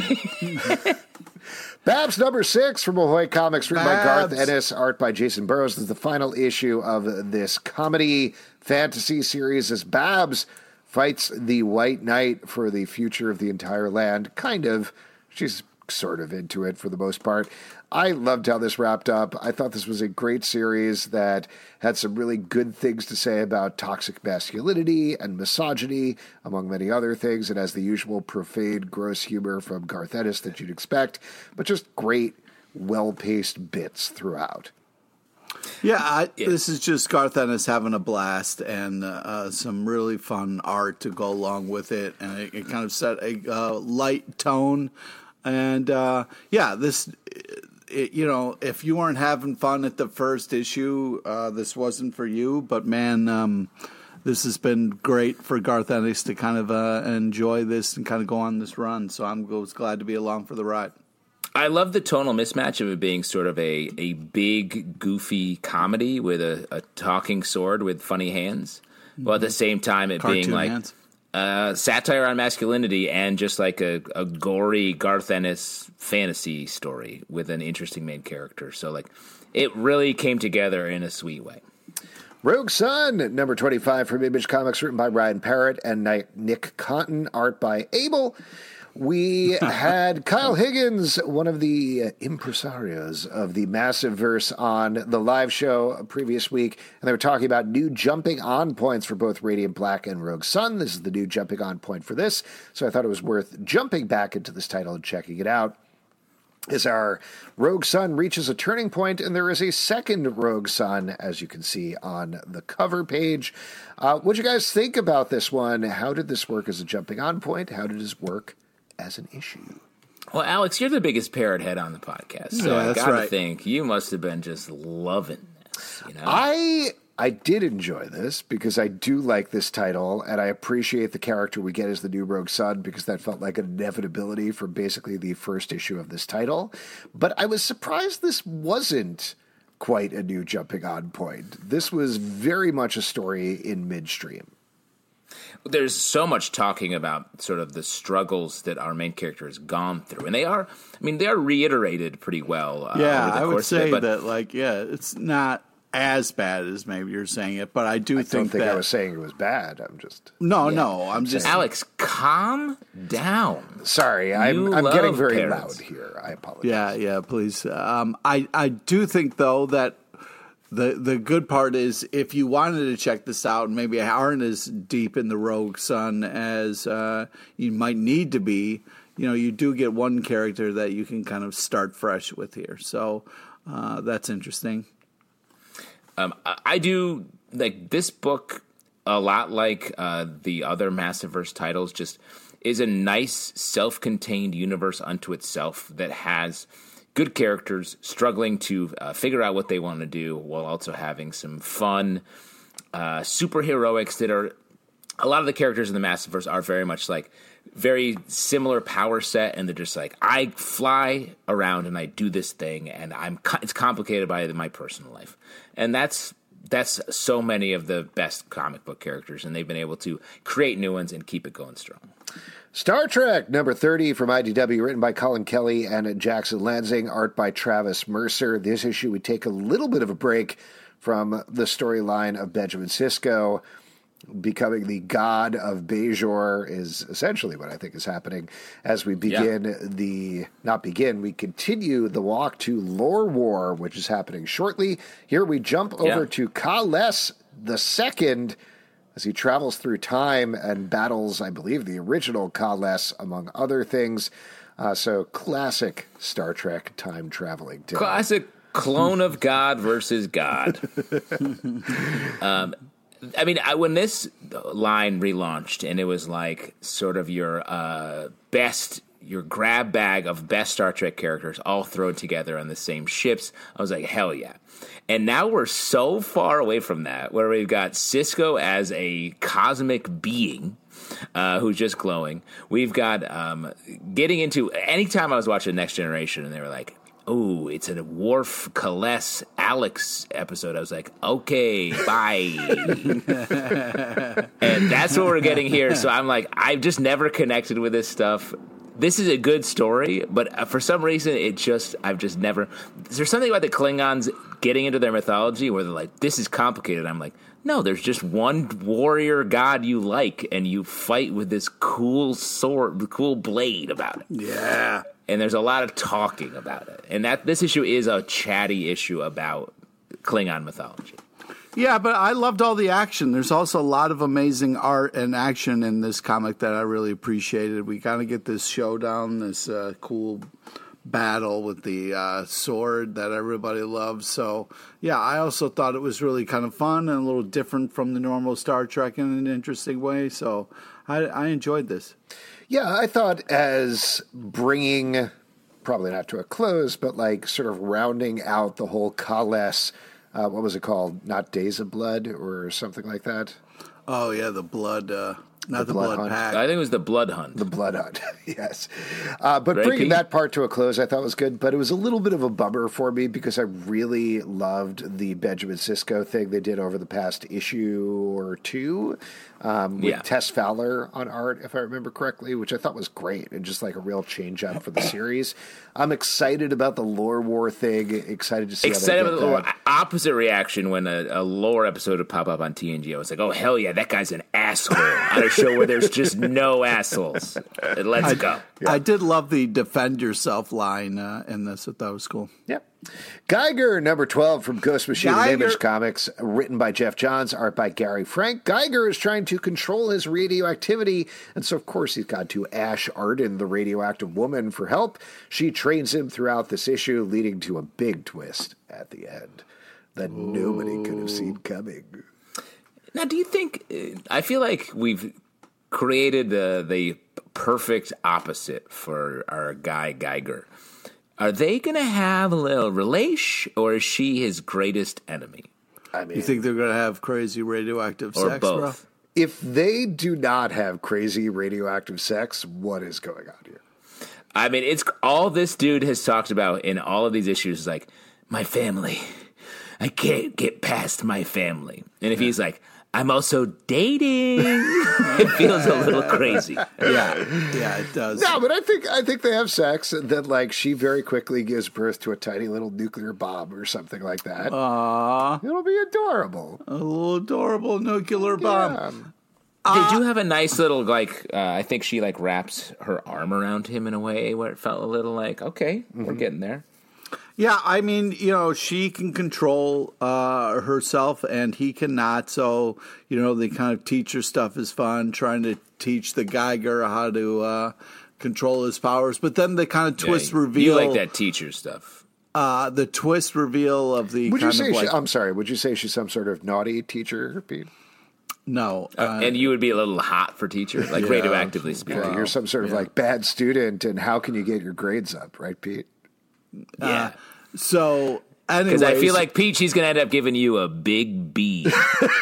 Babs number six from Ahoy Comics, written Babs. by Garth Ennis, art by Jason Burrows. This is the final issue of this comedy fantasy series as Babs fights the White Knight for the future of the entire land. Kind of. She's sort of into it for the most part. I loved how this wrapped up. I thought this was a great series that had some really good things to say about toxic masculinity and misogyny, among many other things. It has the usual profane, gross humor from Garth Ennis that you'd expect, but just great, well-paced bits throughout. Yeah, I, yeah, this is just Garth Ennis having a blast, and uh, some really fun art to go along with it, and it, it kind of set a uh, light tone. And uh, yeah, this, it, you know, if you weren't having fun at the first issue, uh, this wasn't for you. But man, um, this has been great for Garth Ennis to kind of uh, enjoy this and kind of go on this run. So I'm was glad to be along for the ride. I love the tonal mismatch of it being sort of a, a big, goofy comedy with a, a talking sword with funny hands, mm-hmm. while at the same time it Cartoon being like hands. Uh, satire on masculinity and just like a, a gory Garth Ennis fantasy story with an interesting main character. So like it really came together in a sweet way. Rogue Sun, number twenty-five from Image Comics, written by Ryan Parrott and Nick Cotton, art by Abel. We had Kyle Higgins, one of the impresarios of the Massiveverse, on the live show a previous week, and they were talking about new jumping on points for both Radiant Black and Rogue Sun. This is the new jumping on point for this, so I thought it was worth jumping back into this title and checking it out. As our Rogue Sun reaches a turning point, and there is a second Rogue Sun, as you can see on the cover page. Uh, what do you guys think about this one? How did this work as a jumping on point? How did this work as an issue? Well, Alex, you're the biggest parrot head on the podcast, so yeah, I that's gotta right. think you must have been just loving this. You know, I I did enjoy this because I do like this title, and I appreciate the character we get as the new Rogue Sun, because that felt like an inevitability for basically the first issue of this title. But I was surprised this wasn't quite a new jumping on point. This was very much a story in midstream. there's so much talking about sort of the struggles that our main character has gone through, and they are, I mean, they are reiterated pretty well. Uh, yeah, over the I would course say of it, but that, like, yeah, it's not as bad as maybe you're saying it, but I do I think don't think that I was saying it was bad. I'm just no, no, I'm just Alex, calm down. sorry. I'm You I'm getting love very parrots. loud here. I apologize. yeah, yeah. Please, um, I I do think though that the the good part is if you wanted to check this out and maybe aren't as deep in the Rogue Sun as uh, you might need to be, you know, you do get one character that you can kind of start fresh with here. So uh, that's interesting. Um, I, I do like this book a lot, like uh, the other Massiveverse titles. Just is a nice, self-contained universe unto itself that has good characters struggling to uh, figure out what they want to do, while also having some fun uh, superheroics that are. A lot of the characters in the Massiveverse are very much like very similar power set, and they're just like, I fly around and I do this thing, and I'm co- it's complicated by my personal life, and that's that's so many of the best comic book characters, and they've been able to create new ones and keep it going strong. Star Trek number thirty from I D W, written by Colin Kelly and Jackson Lansing, art by Travis Mercer. This issue would take a little bit of a break from the storyline of Benjamin Sisko. Becoming the god of Bajor is essentially what I think is happening as we begin yeah. the, not begin, we continue the walk to Lore War, which is happening shortly. Here we jump over yeah. to Kales the Second, as he travels through time and battles, I believe, the original Kal-El, among other things. Uh, so classic Star Trek time traveling. Tale. Classic clone of God versus God. um, I mean, I, when this line relaunched and it was like sort of your uh, best, your grab bag of best Star Trek characters all thrown together on the same ships, I was like, hell yeah. And now we're so far away from that, where we've got Sisko as a cosmic being uh, who's just glowing. We've got um, getting into, anytime I was watching Next Generation and they were like, oh, it's a Worf, Kales, Alex episode. I was like, okay, bye. And that's what we're getting here. So I'm like, I've just never connected with this stuff. This is a good story, but for some reason, it just, I've just never, there's something about the Klingons getting into their mythology where they're like, this is complicated. I'm like, no, there's just one warrior god you like, and you fight with this cool sword, cool blade about it. Yeah. And there's a lot of talking about it. And that this issue is a chatty issue about Klingon mythology. Yeah, but I loved all the action. There's also a lot of amazing art and action in this comic that I really appreciated. We kind of get this showdown, this uh, cool battle with the uh, sword that everybody loves. So, yeah, I also thought it was really kind of fun and a little different from the normal Star Trek in an interesting way. So I, I enjoyed this. Yeah, I thought as bringing, probably not to a close, but like sort of rounding out the whole Kal-El, uh, what was it called? Not Days of Blood or something like that? Oh, yeah, the blood, uh, not the, the blood, blood pack. I think it was the Blood Hunt. The Blood Hunt, yes. Uh, but Right, bringing Pete? that part to a close, I thought was good, but it was a little bit of a bummer for me because I really loved the Benjamin Sisko thing they did over the past issue or two. Um, with Yeah. Tess Fowler on art, if I remember correctly, which I thought was great and just like a real change up for the series. I'm excited about the lore war thing. Excited to see Excited how they about get the lore. that. Opposite reaction when a, a lore episode would pop up on T N G. I was like, oh, hell yeah, that guy's an asshole on a show where there's just no assholes. Let's I, go. Yeah. I did love the defend yourself line uh, in this. I thought it was cool. Yep. Geiger, number twelve from Ghost Machine and Geiger. Image Comics, written by Jeff Johns, art by Gary Frank. Geiger is trying to control his radioactivity, and so, of course, he's got to Ash Arden, the radioactive woman, for help. She trains him throughout this issue, leading to a big twist at the end that Ooh. nobody could have seen coming. Now, do you think, uh, I feel like we've created the, the perfect opposite for our guy Geiger. Are they going to have a little relation, or is she his greatest enemy? I mean, You think they're going to have crazy radioactive Or sex, both? bro? if they do not have crazy radioactive sex, what is going on here? I mean, it's all this dude has talked about in all of these issues is like, my family. I can't get past my family. And if yeah. he's like, I'm also dating, it feels a little crazy. Yeah, yeah, it does. No, but I think I think they have sex, and then like she very quickly gives birth to a tiny little nuclear bomb or something like that. Aww. It'll be adorable. A little adorable nuclear bomb. Yeah. They do have a nice little, like, uh, I think she, like, wraps her arm around him in a way where it felt a little like, okay, mm-hmm. we're getting there. Yeah, I mean, you know, she can control uh, herself and he cannot. So, you know, the kind of teacher stuff is fun, trying to teach the Geiger how to uh, control his powers. But then the kind of twist yeah, reveal. You like that teacher stuff. Uh, the twist reveal of the would kind you say of like. She, I'm sorry, would you say she's some sort of naughty teacher, Pete? No. Uh, uh, and you would be a little hot for teacher, like yeah, radioactively speaking. Yeah, you're some sort of yeah. like bad student, and how can you get your grades up, right, Pete? Yeah. Uh, so, anyways. Because I feel like Pete, she's going to end up giving you a big B. You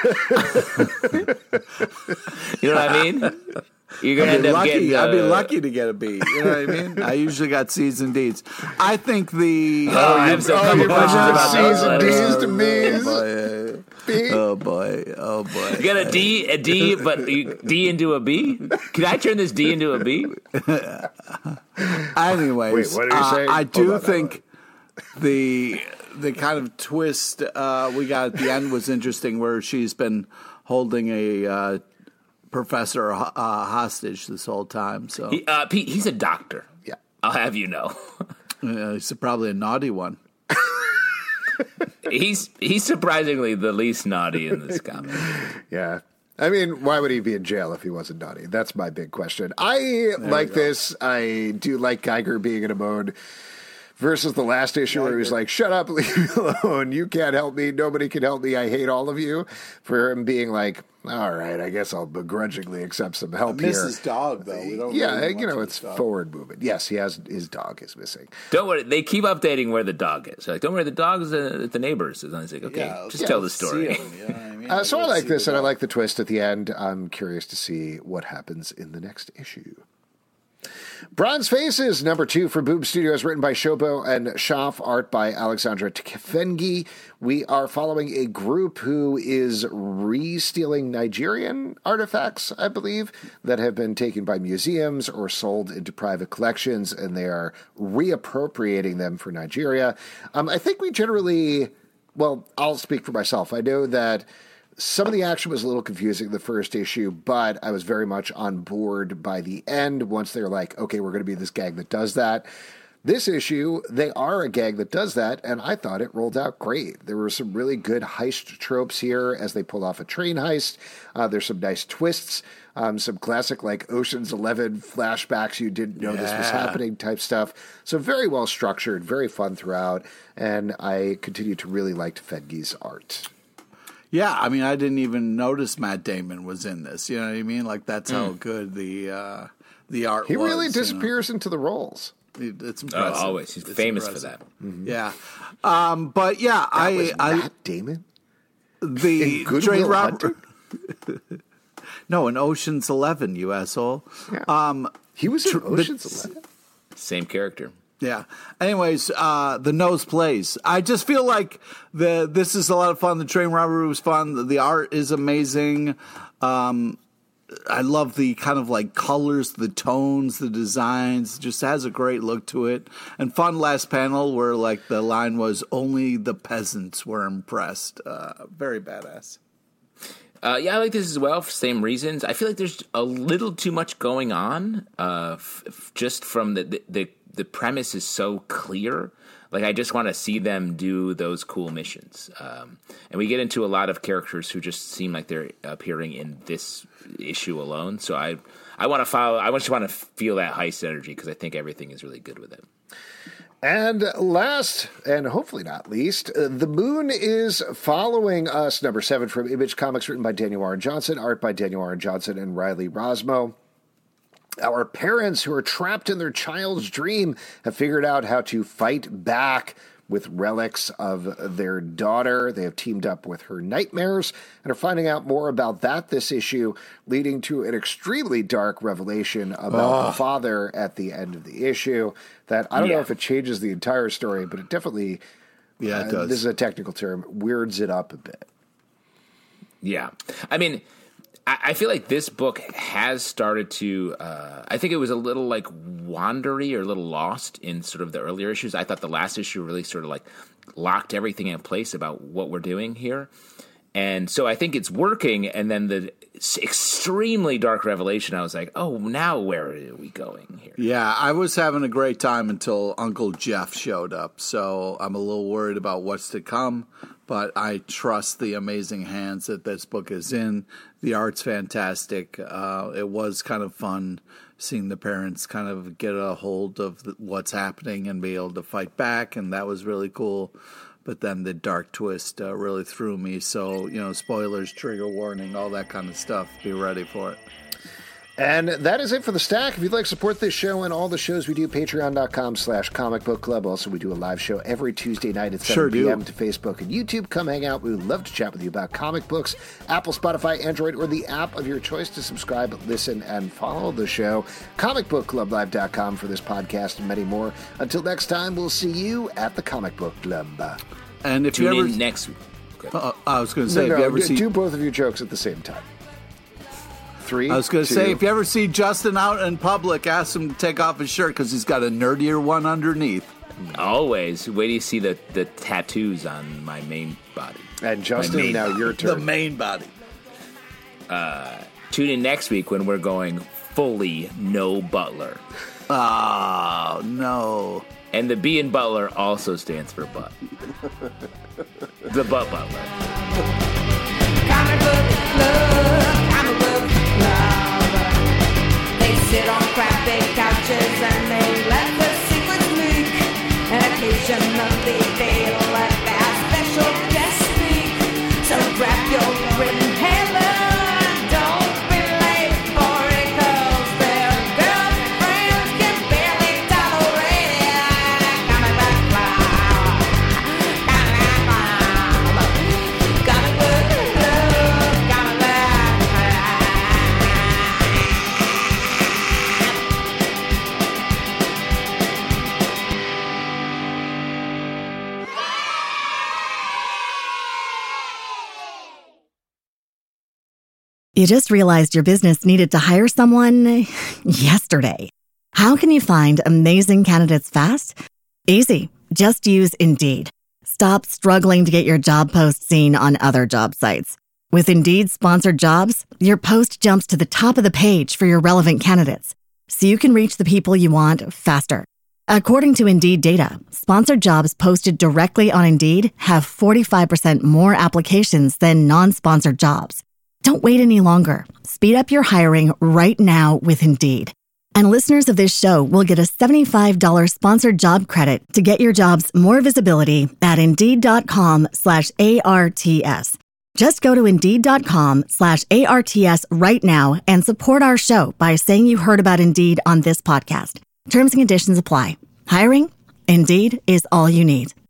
know what I mean? You're going to end up lucky. getting... Uh, I'd be lucky to get a B. You know what I mean? I usually got C's and D's. I think the... Oh, uh, I have some couple questions about C's and D's to me. Oh, boy. Oh, boy. You got a D, a D, but you, D into a B? Can I turn this D into a B? Anyways, Wait, what are you uh, saying? I do on, think the the kind of twist uh, we got at the end was interesting, where she's been holding a uh, professor uh, hostage this whole time. So, he, uh, Pete, he's a doctor. Yeah, I'll have you know. uh, he's probably a naughty one. he's he's surprisingly the least naughty in this comic. Yeah. I mean, why would he be in jail if he wasn't naughty? That's my big question. I there like this. I do like Geiger being in a mode versus the last issue Geiger. where he was like, shut up, leave me alone. You can't help me. Nobody can help me. I hate all of you. For him being like, all right, I guess I'll begrudgingly accept some help I miss here. His dog, though. We don't yeah, really you know, it's forward movement. Yes, he has his dog is missing. Don't worry. They keep updating where the dog is. Like, don't worry, the dog is at the neighbors. And I was like, okay, yeah, just yeah, tell the story. Him, you know what I mean? uh, so I like this, and I like the twist at the end. I'm curious to see what happens in the next issue. Bronze Faces, number two for Boom Studios, written by Shobo and Schaff, art by Alexandra Tkefengi. We are following a group who is re-stealing Nigerian artifacts, I believe, that have been taken by museums or sold into private collections, and they are reappropriating them for Nigeria. Um, I think we generally, well, I'll speak for myself. I know that some of the action was a little confusing the first issue, but I was very much on board by the end once they were like, okay, we're going to be this gang that does that. This issue, they are a gang that does that, and I thought it rolled out great. There were some really good heist tropes here as they pull off a train heist. Uh, there's some nice twists, um, some classic like Ocean's Eleven flashbacks, you didn't know yeah. this was happening type stuff. So very well structured, very fun throughout, and I continue to really like Tefengi's art. Yeah, I mean, I didn't even notice Matt Damon was in this. You know what I mean? Like, that's mm. how good the uh, the art he was. He really disappears you know? into the roles. It's impressive. Oh, always. He's it's famous impressive. for that. Mm-hmm. Yeah. Um, but, yeah, that I... was I, Matt Damon? The Train Robber... No, in Ocean's Eleven, you asshole. Yeah. Um, he was in tr- Ocean's Eleven? Same character. Yeah. Anyways, uh, the nose plays. I just feel like the this is a lot of fun. The train robbery was fun. The, the art is amazing. Um, I love the kind of like colors, the tones, the designs. Just has a great look to it. And fun last panel where like the line was only the peasants were impressed. Uh, very badass. Uh, yeah, I like this as well for same reasons. I feel like there's a little too much going on uh, f- f- just from the, the, the the premise is so clear. Like, I just want to see them do those cool missions. Um, and we get into a lot of characters who just seem like they're appearing in this issue alone. So I I want to follow, I just want to feel that heist energy because I think everything is really good with it. And last, and hopefully not least, uh, The Moon is Following Us, number seven from Image Comics, written by Daniel Warren Johnson, art by Daniel Warren Johnson and Riley Rosmo. Our parents who are trapped in their child's dream have figured out how to fight back with relics of their daughter. They have teamed up with her nightmares and are finding out more about that this issue, leading to an extremely dark revelation about oh. the father at the end of the issue that I don't yeah. know if it changes the entire story, but it definitely, yeah, it uh, does. This is a technical term, weirds it up a bit. Yeah. I mean, I feel like this book has started to, uh, I think it was a little like wandery or a little lost in sort of the earlier issues. I thought the last issue really sort of like locked everything in place about what we're doing here. And so I think it's working. And then the extremely dark revelation, I was like, oh, now where are we going here? Yeah, I was having a great time until Uncle Jeff showed up. So I'm a little worried about what's to come. But I trust the amazing hands that this book is in. The art's fantastic. Uh, it was kind of fun seeing the parents kind of get a hold of the, what's happening and be able to fight back, and that was really cool. But then the dark twist uh, really threw me. So, you know, spoilers, trigger warning, all that kind of stuff. Be ready for it. And that is it for the stack. If you'd like to support this show and all the shows we do, patreon.com slash comic book club. Also, we do a live show every Tuesday night at seven p.m. to Facebook and YouTube. Come hang out. We would love to chat with you about comic books. Apple, Spotify, Android, or the app of your choice to subscribe, listen, and follow the show. comic book club live dot com for this podcast and many more. Until next time, we'll see you at the Comic Book Club. And if Tune you ever in next week. Uh, I was going to say, no, if you no, ever do, see... do both of your jokes at the same time. Three, I was going to two. say, if you ever see Justin out in public, ask him to take off his shirt because he's got a nerdier one underneath. Always. Wait till you see the, the tattoos on my main body. And Justin, now body. your turn. The main body. Uh, tune in next week when we're going fully no Butler. Oh, no. And the B in Butler also stands for butt. The Butt Butler. Comic Book Club. sit on crappy couches and they let the secrets leak. And occasionally they let their special guest speak. So grab your inhaler and don't be late for it, 'cause their girlfriends can barely tolerate it. Coming back loud, coming back loud, coming with love, coming back loud. You just realized your business needed to hire someone yesterday. How can you find amazing candidates fast? Easy. Just use Indeed. Stop struggling to get your job post seen on other job sites. With Indeed sponsored jobs, your post jumps to the top of the page for your relevant candidates, so you can reach the people you want faster. According to Indeed data, sponsored jobs posted directly on Indeed have forty-five percent more applications than non-sponsored jobs. Don't wait any longer. Speed up your hiring right now with Indeed. And listeners of this show will get a seventy-five dollars sponsored job credit to get your jobs more visibility at Indeed.com slash ARTS. Just go to Indeed.com slash ARTS right now and support our show by saying you heard about Indeed on this podcast. Terms and conditions apply. Hiring? Indeed is all you need.